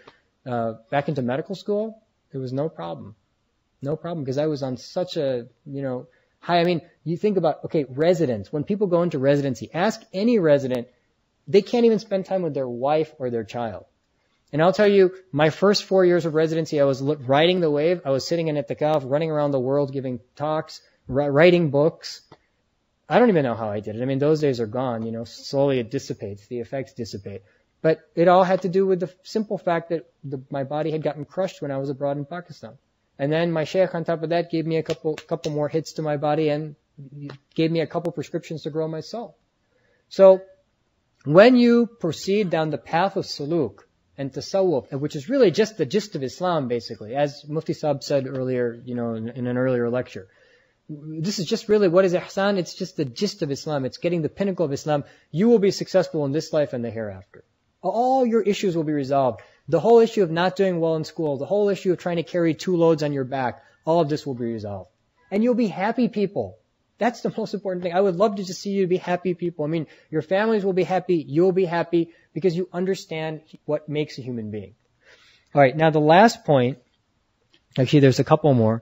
uh, back into medical school, it was no problem. No problem, because I was on such a, you know, high. I mean, you think about, okay, residents. When people go into residency, ask any resident, they can't even spend time with their wife or their child. And I'll tell you, my first four years of residency, I was riding the wave. I was sitting in I'tikaf, running around the world, giving talks, writing books. I don't even know how I did it. I mean, those days are gone, you know, slowly it dissipates, the effects dissipate. But it all had to do with the simple fact that the, my body had gotten crushed when I was abroad in Pakistan. And then my sheikh on top of that gave me a couple, couple more hits to my body and gave me a couple prescriptions to grow my soul. So when you proceed down the path of suluk and tasawwuf, which is really just the gist of Islam, basically, as Mufti Saab said earlier, you know, in, in an earlier lecture, this is just really what is ihsan. It's just the gist of Islam. It's getting the pinnacle of Islam. You will be successful in this life and the hereafter. All your issues will be resolved. The whole issue of not doing well in school, the whole issue of trying to carry two loads on your back, all of this will be resolved. And you'll be happy people. That's the most important thing. I would love to just see you be happy people. I mean, your families will be happy, you'll be happy, because you understand what makes a human being. All right, now the last point, actually there's a couple more.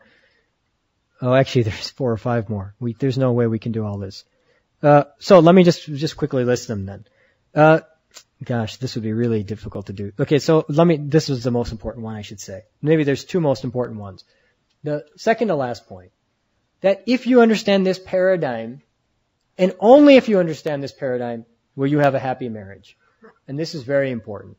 Oh, actually there's four or five more. We, there's no way we can do all this. Uh, so let me just, just quickly list them then. Uh, Gosh, this would be really difficult to do. Okay, so let me, this was the most important one, I should say. Maybe there's two most important ones. The second to last point, that if you understand this paradigm, and only if you understand this paradigm, will you have a happy marriage. And this is very important.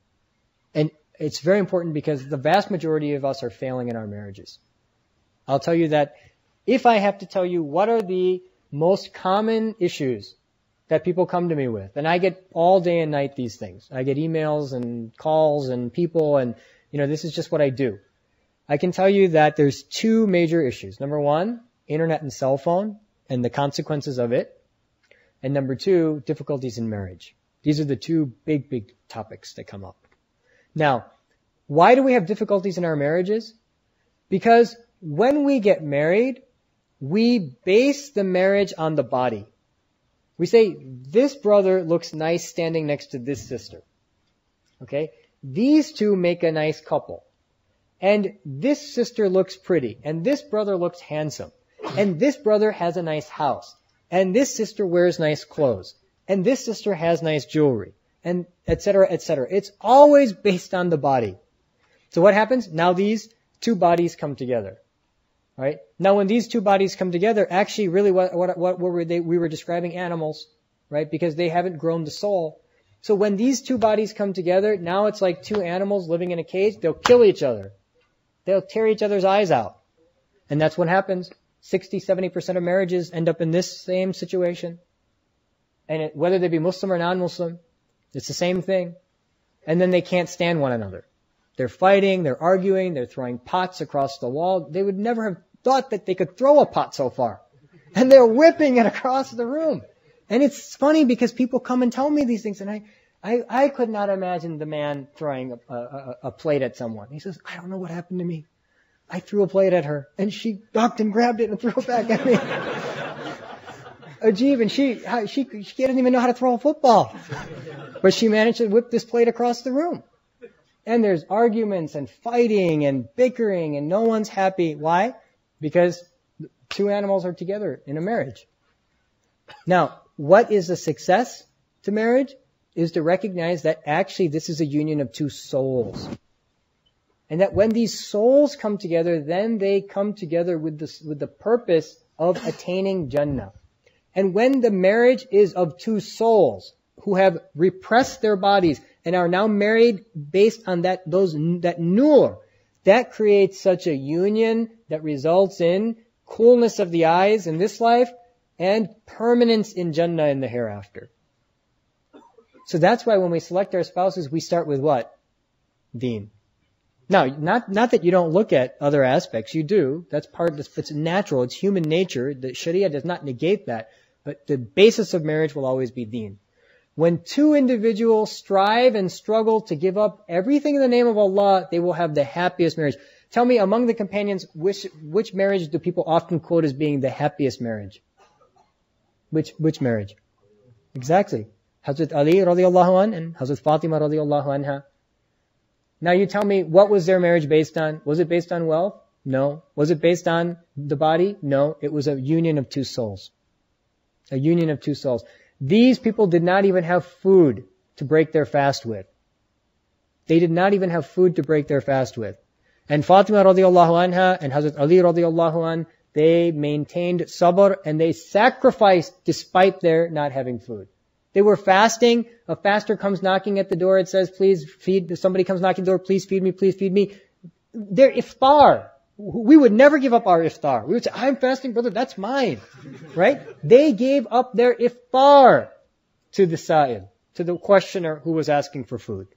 And it's very important because the vast majority of us are failing in our marriages. I'll tell you that if I have to tell you what are the most common issues that people come to me with. And I get all day and night these things. I get emails and calls and people, and, you know, this is just what I do. I can tell you that there's two major issues. Number one, internet and cell phone and the consequences of it. And number two, difficulties in marriage. These are the two big, big topics that come up. Now, why do we have difficulties in our marriages? Because when we get married, we base the marriage on the body. We say, this brother looks nice standing next to this sister. Okay? These two make a nice couple. And this sister looks pretty. And this brother looks handsome. And this brother has a nice house. And this sister wears nice clothes. And this sister has nice jewelry. And et cetera, et cetera. It's always based on the body. So what happens? Now these two bodies come together. Right? Now when these two bodies come together, actually really what, what, what were they? We were describing animals, right? Because they haven't grown the soul. So when these two bodies come together, now it's like two animals living in a cage. They'll kill each other. They'll tear each other's eyes out. And that's what happens. sixty, seventy percent of marriages end up in this same situation. And it, whether they be Muslim or non-Muslim, it's the same thing. And then they can't stand one another. They're fighting, they're arguing, they're throwing pots across the wall. They would never have thought that they could throw a pot so far. And they're whipping it across the room. And it's funny because people come and tell me these things, and I, I, I could not imagine the man throwing a, a, a plate at someone. He says, I don't know what happened to me. I threw a plate at her, and she ducked and grabbed it and threw it back at me. Ajib, and she, she, she didn't even know how to throw a football. But she managed to whip this plate across the room. And there's arguments and fighting and bickering, and no one's happy. Why? Because two animals are together in a marriage. Now, what is a success to marriage? Is to recognize that actually this is a union of two souls. And that when these souls come together, then they come together with the, with the purpose of attaining Jannah. And when the marriage is of two souls who have repressed their bodies and are now married based on that, those, that nur, that creates such a union that results in coolness of the eyes in this life and permanence in Jannah in the hereafter. So that's why when we select our spouses, we start with what? Deen. Now, not, not that you don't look at other aspects. You do. That's part of this. It's natural. It's human nature. The Sharia does not negate that. But the basis of marriage will always be deen. When two individuals strive and struggle to give up everything in the name of Allah, they will have the happiest marriage. Tell me, among the companions, which, which marriage do people often quote as being the happiest marriage? Which, which marriage? Exactly. Hazrat Ali radiallahu anh and Hazrat Fatima radiallahu anha. Now you tell me, what was their marriage based on? Was it based on wealth? No. Was it based on the body? No. It was a union of two souls. A union of two souls. These people did not even have food to break their fast with. They did not even have food to break their fast with. And Fatima radiallahu anha and Hazrat Ali radiallahu anh, they maintained sabr and they sacrificed despite their not having food. They were fasting. A faster comes knocking at the door. It says, please feed, somebody comes knocking at the door, please feed me, please feed me. Their iftar. We would never give up our iftar. We would say, I'm fasting, brother, that's mine. Right? They gave up their iftar to the sa'il, to the questioner who was asking for food.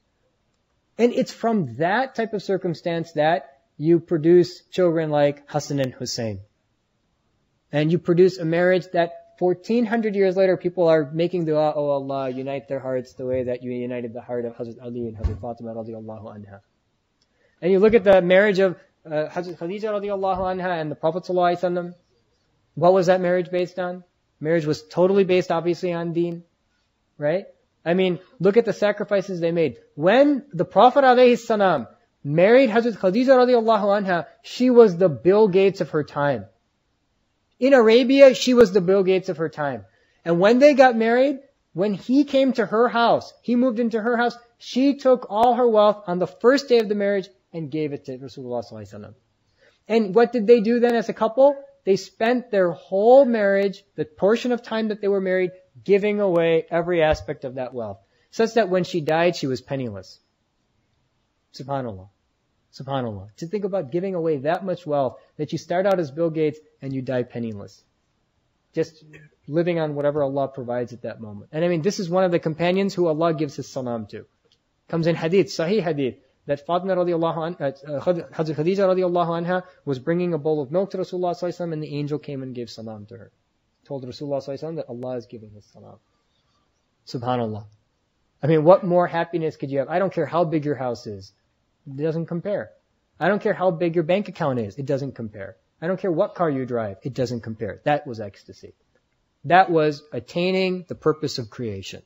And it's from that type of circumstance that you produce children like Hassan and Hussein. And you produce a marriage that fourteen hundred years later, people are making dua, oh Allah, unite their hearts the way that you united the heart of Hazrat Ali and Hazrat Fatima radiallahu anha. And you look at the marriage of uh, Hazrat Khadija radiallahu anha and the Prophet sallallahu alaihi wasallam. What was that marriage based on? Marriage was totally based, obviously, on deen. Right? I mean, look at the sacrifices they made. When the Prophet alayhi salam married Hazrat Khadija radiallahu anha, she was the Bill Gates of her time. In Arabia, she was the Bill Gates of her time. And when they got married, when he came to her house, he moved into her house, she took all her wealth on the first day of the marriage and gave it to Rasulullah sallallahu alaihi wasallam. And what did they do then as a couple? They spent their whole marriage, the portion of time that they were married, giving away every aspect of that wealth. Such that when she died, she was penniless. Subhanallah. Subhanallah. To think about giving away that much wealth, that you start out as Bill Gates and you die penniless. Just living on whatever Allah provides at that moment. And I mean, this is one of the companions who Allah gives His salam to. Comes in hadith, Sahih hadith, that Fatima radiallahu anha, uh, Hazrat Khadija radiallahu anha was bringing a bowl of milk to Rasulullah sallallahu alaihi wasallam and the angel came and gave salam to her. Told Rasulullah sallallahu alaihi wasallam that Allah is giving His salam. Subhanallah. I mean, what more happiness could you have? I don't care how big your house is. It doesn't compare. I don't care how big your bank account is. It doesn't compare. I don't care what car you drive. It doesn't compare. That was ecstasy. That was attaining the purpose of creation.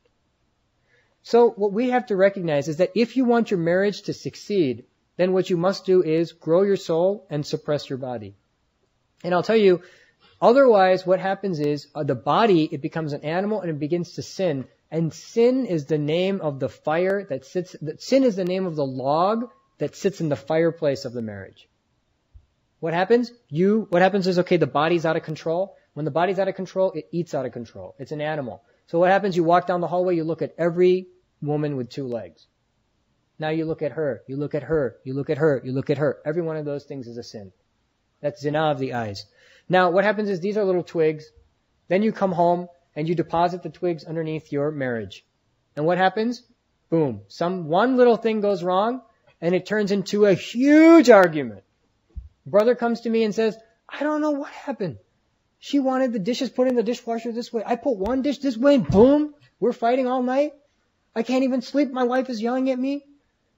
So what we have to recognize is that if you want your marriage to succeed, then what you must do is grow your soul and suppress your body. And I'll tell you, otherwise what happens is uh, the body, it becomes an animal and it begins to sin. And sin is the name of the fire that sits, that sin is the name of the log that sits in the fireplace of the marriage. What happens? You, what happens is, okay, the body's out of control. When the body's out of control, it eats out of control. It's an animal. So what happens? You walk down the hallway, you look at every woman with two legs. Now you look at her, you look at her, you look at her, you look at her. Every one of zose things is a sin. That's zina of the eyes. Now what happens is these are little twigs. Then you come home and you deposit the twigs underneath your marriage. And what happens? Boom. Some one little thing goes wrong and it turns into a huge argument. Brother comes to me and says, I don't know what happened. She wanted the dishes put in the dishwasher this way. I put one dish this way and boom, we're fighting all night. I can't even sleep. My wife is yelling at me.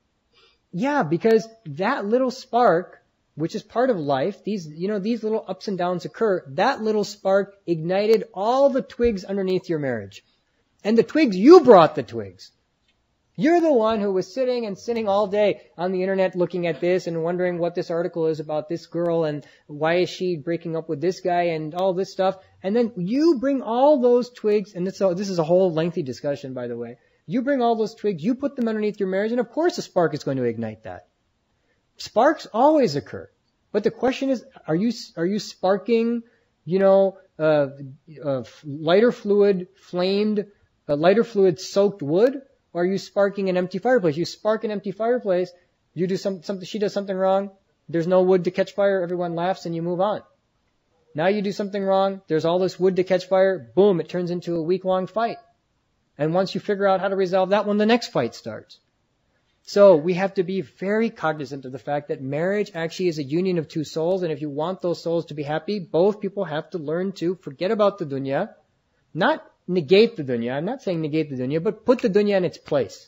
Yeah, because that little spark, which is part of life, these, you know, these little ups and downs occur. That little spark ignited all the twigs underneath your marriage. And the twigs, you brought the twigs. You're the one who was sitting and sitting all day on the internet looking at this and wondering what this article is about this girl and why is she breaking up with this guy and all this stuff. And then you bring all those twigs, and this, this is a whole lengthy discussion, by the way. You bring all those twigs, you put them underneath your marriage, and of course a spark is going to ignite that. Sparks always occur. But the question is, are you, are you sparking, you know, uh, uh, lighter fluid, flamed, uh, lighter fluid soaked wood? Or are you sparking an empty fireplace? You spark an empty fireplace, you do some, something, she does something wrong, there's no wood to catch fire, everyone laughs and you move on. Now you do something wrong, there's all this wood to catch fire, boom, it turns into a week-long fight. And once you figure out how to resolve that one, the next fight starts. So we have to be very cognizant of the fact that marriage actually is a union of two souls, and if you want those souls to be happy, both people have to learn to forget about the dunya, not negate the dunya. I'm not saying negate the dunya, but put the dunya in its place.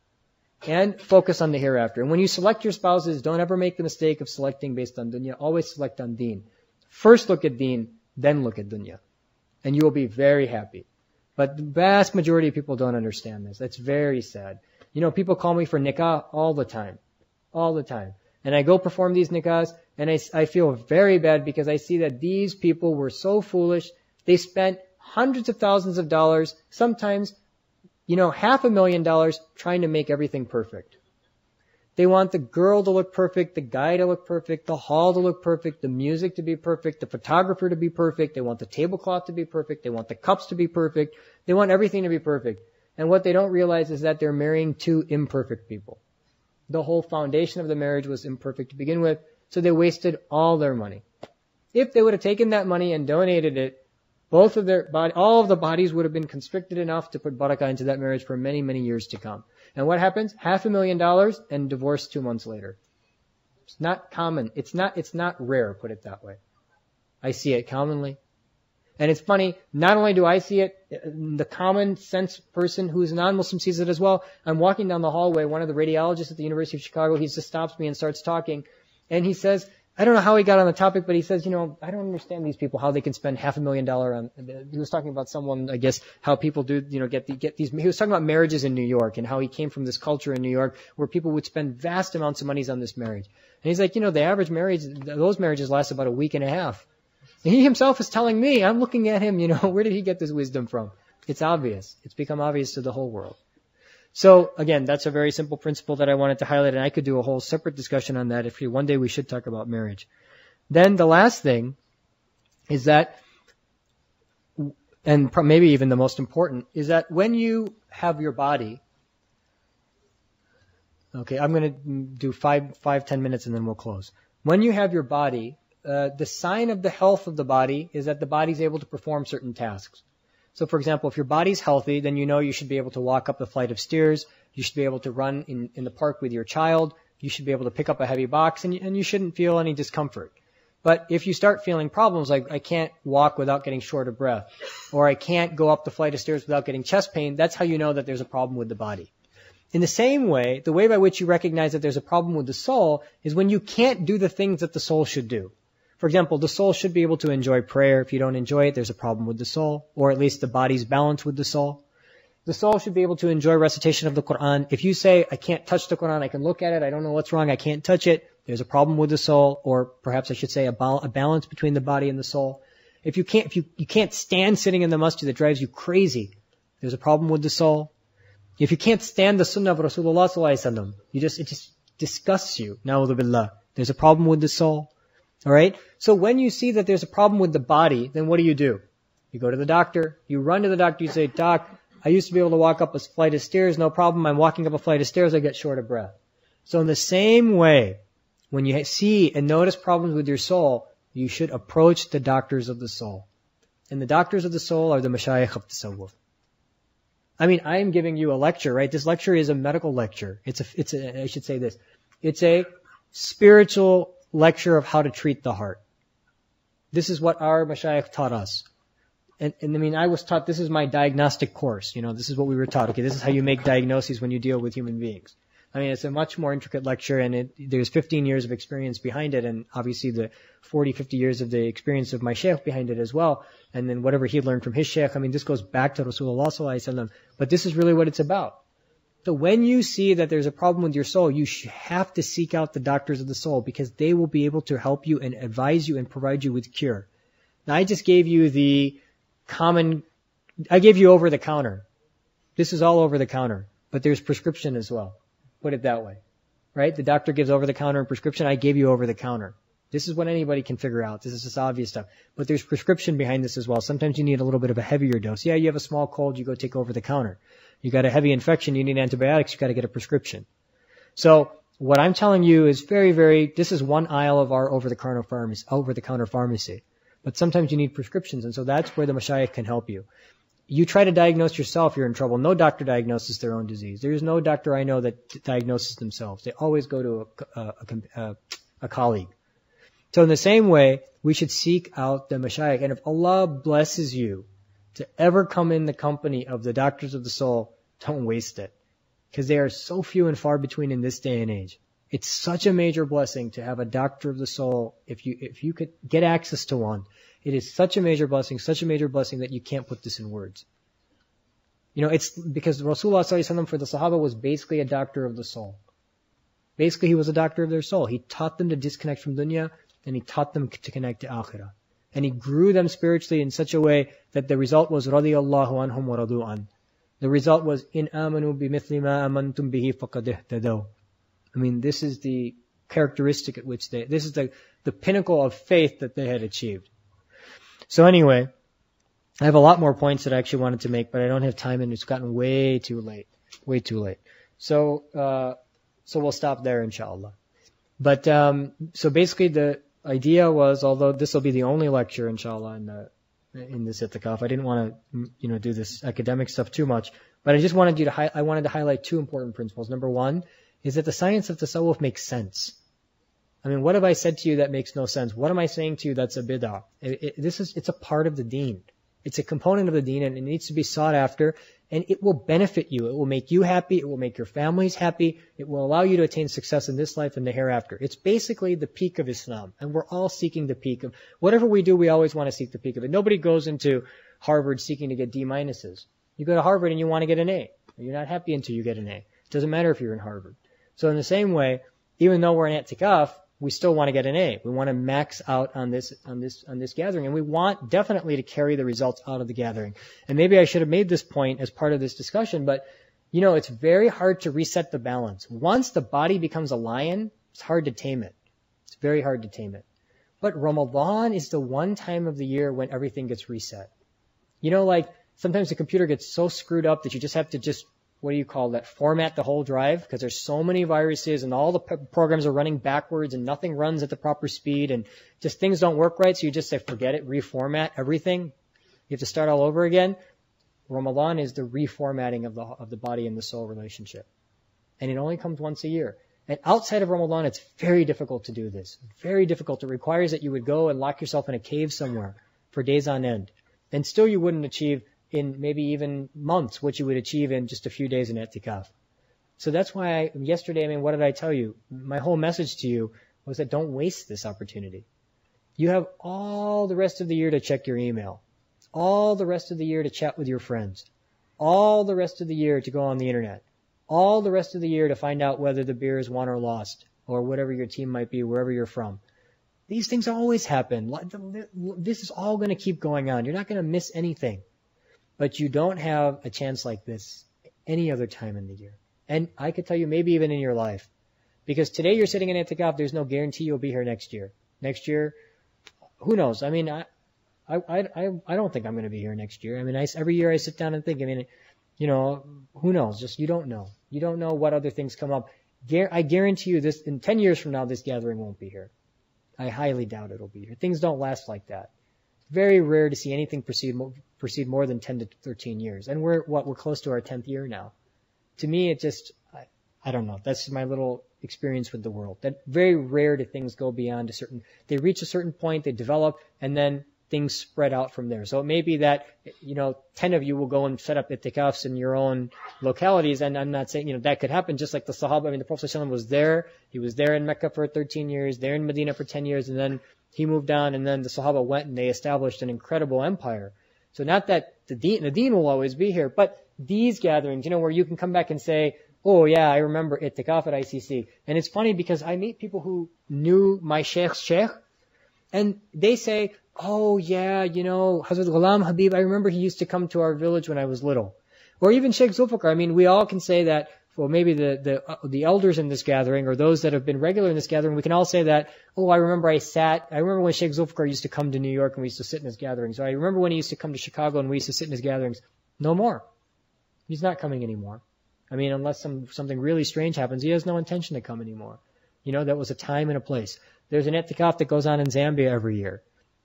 And focus on the hereafter. And when you select your spouses, don't ever make the mistake of selecting based on dunya. Always select on deen. First look at deen, then look at dunya. And you will be very happy. But the vast majority of people don't understand this. That's very sad. You know, people call me for nikah all the time. all the time. And I go perform these nikahs, and I, I feel very bad because I see that these people were so foolish. They spent hundreds of thousands of dollars, sometimes, you know, half a million dollars trying to make everything perfect. They want the girl to look perfect, the guy to look perfect, the hall to look perfect, the music to be perfect, the photographer to be perfect. They want the tablecloth to be perfect. They want the cups to be perfect. They want everything to be perfect. And what they don't realize is that they're marrying two imperfect people. The whole foundation of the marriage was imperfect to begin with, so they wasted all their money. If they would have taken that money and donated it, both of their body, all of the bodies would have been constricted enough to put barakah into that marriage for many, many years to come. And what happens? Half a million dollars and divorce two months later. It's not common. It's not, it's not rare, put it that way. I see it commonly. And it's funny, not only do I see it, the common sense person who's non-Muslim sees it as well. I'm walking down the hallway, one of the radiologists at the University of Chicago, he just stops me and starts talking. And he says, I don't know how he got on the topic, but he says, you know, I don't understand these people, how they can spend half a million dollar on, he was talking about someone, I guess, how people do, you know, get the, get these, he was talking about marriages in New York and how he came from this culture in New York where people would spend vast amounts of monies on this marriage. And he's like, you know, the average marriage, those marriages last about a week and a half. And he himself is telling me, I'm looking at him, you know, where did he get this wisdom from? It's obvious. It's become obvious to the whole world. So again, that's a very simple principle that I wanted to highlight, and I could do a whole separate discussion on that if you, one day we should talk about marriage. Then the last thing is that, and maybe even the most important, is that when you have your body, okay, I'm going to do five, five, ten minutes and then we'll close. When you have your body, uh, the sign of the health of the body is that the body's able to perform certain tasks. So for example, if your body's healthy, then you know you should be able to walk up the flight of stairs, you should be able to run in, in the park with your child, you should be able to pick up a heavy box, and, and you shouldn't feel any discomfort. But if you start feeling problems like I can't walk without getting short of breath, or I can't go up the flight of stairs without getting chest pain, that's how you know that there's a problem with the body. In the same way, the way by which you recognize that there's a problem with the soul is when you can't do the things that the soul should do. For example, the soul should be able to enjoy prayer. If you don't enjoy it, there's a problem with the soul, or at least the body's balanced with the soul. The soul should be able to enjoy recitation of the Quran. If you say, I can't touch the Quran, I can look at it, I don't know what's wrong, I can't touch it, there's a problem with the soul, or perhaps I should say a, bal- a balance between the body and the soul. If you can't, if you, you can't stand sitting in the masjid, that drives you crazy, there's a problem with the soul. If you can't stand the sunnah of Rasulullah sallallahu alaihi wasallam, you just, it just disgusts you, na'udhu billah, there's a problem with the soul. Alright? So when you see that there's a problem with the body, then what do you do? You go to the doctor, you run to the doctor, you say, Doc, I used to be able to walk up a flight of stairs, no problem, I'm walking up a flight of stairs, I get short of breath. So in the same way, when you see and notice problems with your soul, you should approach the doctors of the soul. And the doctors of the soul are the mashayikh of tasawwuf. I mean, I am giving you a lecture, right? This lecture is a medical lecture. It's a, it's a, I should say this. It's a spiritual lecture of how to treat the heart. This is what our mashayikh taught us. And, and I mean, I was taught, this is my diagnostic course. You know, this is what we were taught. Okay, this is how you make diagnoses when you deal with human beings. I mean, it's a much more intricate lecture, and it, there's fifteen years of experience behind it, and obviously the forty, fifty years of the experience of my sheikh behind it as well, and then whatever he learned from his sheikh. I mean, this goes back to Rasulullah sallallahu alaihi wasallam, but this is really what it's about. So when you see that there's a problem with your soul, you have to seek out the doctors of the soul, because they will be able to help you and advise you and provide you with cure. Now, I just gave you the common, I gave you over the counter. This is all over the counter, but there's prescription as well. Put it that way, right? The doctor gives over the counter and prescription. I gave you over the counter. This is what anybody can figure out. This is just obvious stuff. But there's prescription behind this as well. Sometimes you need a little bit of a heavier dose. Yeah, you have a small cold, you go take over the counter. You got a heavy infection, you need antibiotics, you got to get a prescription. So what I'm telling you is very, very, this is one aisle of our over-the-counter pharmacy, over-the-counter pharmacy. But sometimes you need prescriptions, and so that's where the mashayikh can help you. You try to diagnose yourself, you're in trouble. No doctor diagnoses their own disease. There is no doctor I know that diagnoses themselves. They always go to a, a, a, a colleague. So in the same way, we should seek out the mashayikh. And if Allah blesses you to ever come in the company of the doctors of the soul, don't waste it. Because they are so few and far between in this day and age. It's such a major blessing to have a doctor of the soul. If you, if you could get access to one, it is such a major blessing, such a major blessing that you can't put this in words. You know, it's because Rasulullah sallallahu alaihi wasallam for the Sahaba was basically a doctor of the soul. Basically, he was a doctor of their soul. He taught them to disconnect from dunya, and he taught them to connect to akhirah. And he grew them spiritually in such a way that the result was radiyallahu anhum wa radu an. The result was in amanu bimithli ma amantum bihi faqad ihtadaw. I mean, this is the characteristic at which they, this is the, the pinnacle of faith that they had achieved. So anyway, I have a lot more points that I actually wanted to make, but I don't have time and it's gotten way too late. Way too late. So, uh, so we'll stop there, inshallah. But, um, so basically the idea was, although this will be the only lecture, inshallah, in the, in this itikaf, I didn't want to, you know, do this academic stuff too much, but I just wanted you to, hi- I wanted to highlight two important principles. Number one is that the science of tasawwuf makes sense. I mean, what have I said to you that makes no sense? What am I saying to you that's a bid'ah? It, it, this is, it's a part of the deen. It's a component of the deen and it needs to be sought after and it will benefit you. It will make you happy. It will make your families happy. It will allow you to attain success in this life and the hereafter. It's basically the peak of Islam and we're all seeking the peak of, whatever we do, we always want to seek the peak of it. Nobody goes into Harvard seeking to get D minuses. You go to Harvard and you want to get an A. You're not happy until you get an A. It doesn't matter if you're in Harvard. So in the same way, even though we're in i'tikaf, we still want to get an A. We want to max out on this, on this, on this gathering. And we want definitely to carry the results out of the gathering. And maybe I should have made this point as part of this discussion, but you know, it's very hard to reset the balance. Once the body becomes a lion, it's hard to tame it. It's very hard to tame it. But Ramadan is the one time of the year when everything gets reset. You know, like sometimes the computer gets so screwed up that you just have to just, what do you call that, format the whole drive because there's so many viruses and all the p- programs are running backwards and nothing runs at the proper speed and just things don't work right. So you just say, forget it, reformat everything. You have to start all over again. Ramadan is the reformatting of the, of the body and the soul relationship. And it only comes once a year. And outside of Ramadan, it's very difficult to do this. Very difficult. It requires that you would go and lock yourself in a cave somewhere for days on end. And still you wouldn't achieve in maybe even months what you would achieve in just a few days in i'tikaf. So that's why I, yesterday, I mean, what did I tell you? My whole message to you was that don't waste this opportunity. You have all the rest of the year to check your email, all the rest of the year to chat with your friends, all the rest of the year to go on the internet, all the rest of the year to find out whether the beer is won or lost or whatever your team might be, wherever you're from. These things always happen. This is all going to keep going on. You're not going to miss anything. But you don't have a chance like this any other time in the year. And I could tell you maybe even in your life. Because today you're sitting in i'tikaf, there's no guarantee you'll be here next year. Next year, who knows? I mean, I I, I, I don't think I'm going to be here next year. I mean, I, every year I sit down and think, I mean, you know, who knows? Just you don't know. You don't know what other things come up. I guarantee you this, in ten years from now, this gathering won't be here. I highly doubt it'll be here. Things don't last like that. Very rare to see anything proceed proceed more than ten to thirteen years. And we're, what, we're close to our tenth year now. To me, it just, I, I don't know. That's my little experience with the world. That very rare do things go beyond a certain, they reach a certain point, they develop, and then things spread out from there. So it may be that, you know, ten of you will go and set up itikafs in your own localities. And I'm not saying, you know, that could happen just like the Sahaba. I mean, the Prophet ﷺ was there. He was there in Mecca for thirteen years, there in Medina for ten years, and then he moved on, and then the Sahaba went and they established an incredible empire. So not that the deen, the deen will always be here, but these gatherings, you know, where you can come back and say, oh yeah, I remember itikaf at I C C. And it's funny because I meet people who knew my sheikh's sheikh, and they say, oh yeah, you know, Hazrat Ghulam Habib, I remember he used to come to our village when I was little. Or even Sheikh Zulfikar. I mean, we all can say that, well, maybe the, the, uh, the elders in this gathering or those that have been regular in this gathering, we can all say that, oh, I remember I sat, I remember when Sheikh Zulfikar used to come to New York and we used to sit in his gatherings. Or I remember when he used to come to Chicago and we used to sit in his gatherings. No more. He's not coming anymore. I mean, unless some, something really strange happens, he has no intention to come anymore. You know, that was a time and a place. There's an itikaf that goes on in Zambia every year.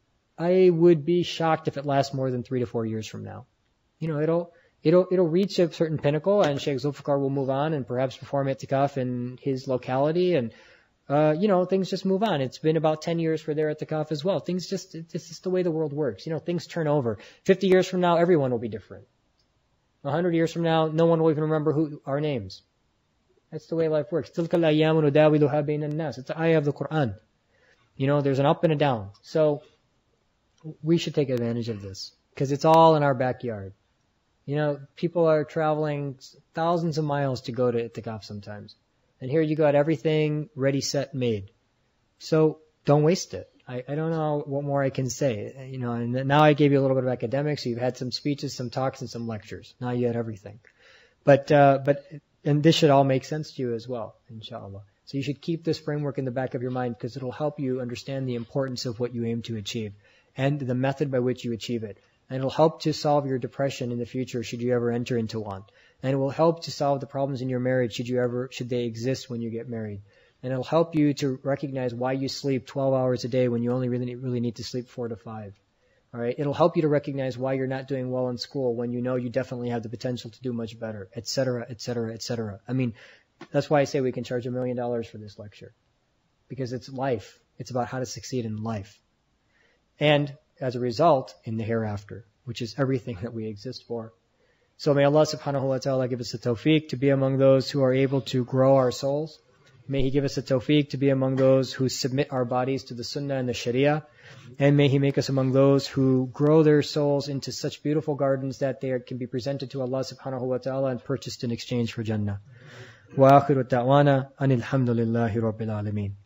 I would be shocked if it lasts more than three to four years from now. You know, it'll, it'll, it'll reach a certain pinnacle and Sheikh Zulfikar will move on and perhaps perform itikaf in his locality and, uh, you know, things just move on. It's been about ten years for their itikaf as well. Things just, it's just the way the world works. You know, things turn over. fifty years from now, everyone will be different. A hundred years from now, no one will even remember who our names. That's the way life works. تِلْكَ الْأَيَّامُ نُدَاوِلُهَا بَيْنَ النَّاسِ. It's the ayah of the Quran. You know, there's an up and a down. So we should take advantage of this because it's all in our backyard. You know, people are traveling thousands of miles to go to itikaf sometimes. And here you got everything ready, set, made. So don't waste it. I, I don't know what more I can say. You know, and now I gave you a little bit of academics. So you've had some speeches, some talks, and some lectures. Now you had everything. But, uh, but, and this should all make sense to you as well, inshallah. So you should keep this framework in the back of your mind because it'll help you understand the importance of what you aim to achieve and the method by which you achieve it. And it'll help to solve your depression in the future should you ever enter into one. And it will help to solve the problems in your marriage should you ever, should they exist when you get married. And it'll help you to recognize why you sleep twelve hours a day when you only really, really need to sleep four to five. All right. It'll help you to recognize why you're not doing well in school when you know you definitely have the potential to do much better, et cetera, et cetera, et cetera. I mean, that's why I say we can charge a million dollars for this lecture because it's life. It's about how to succeed in life. And as a result, in the hereafter, which is everything that we exist for. So may Allah subhanahu wa ta'ala give us the tawfiq to be among those who are able to grow our souls. May He give us the tawfiq to be among those who submit our bodies to the sunnah and the sharia. And may He make us among those who grow their souls into such beautiful gardens that they can be presented to Allah subhanahu wa ta'ala and purchased in exchange for Jannah. Wa akhiru da'wana anil hamdulillahi rabbil alameen.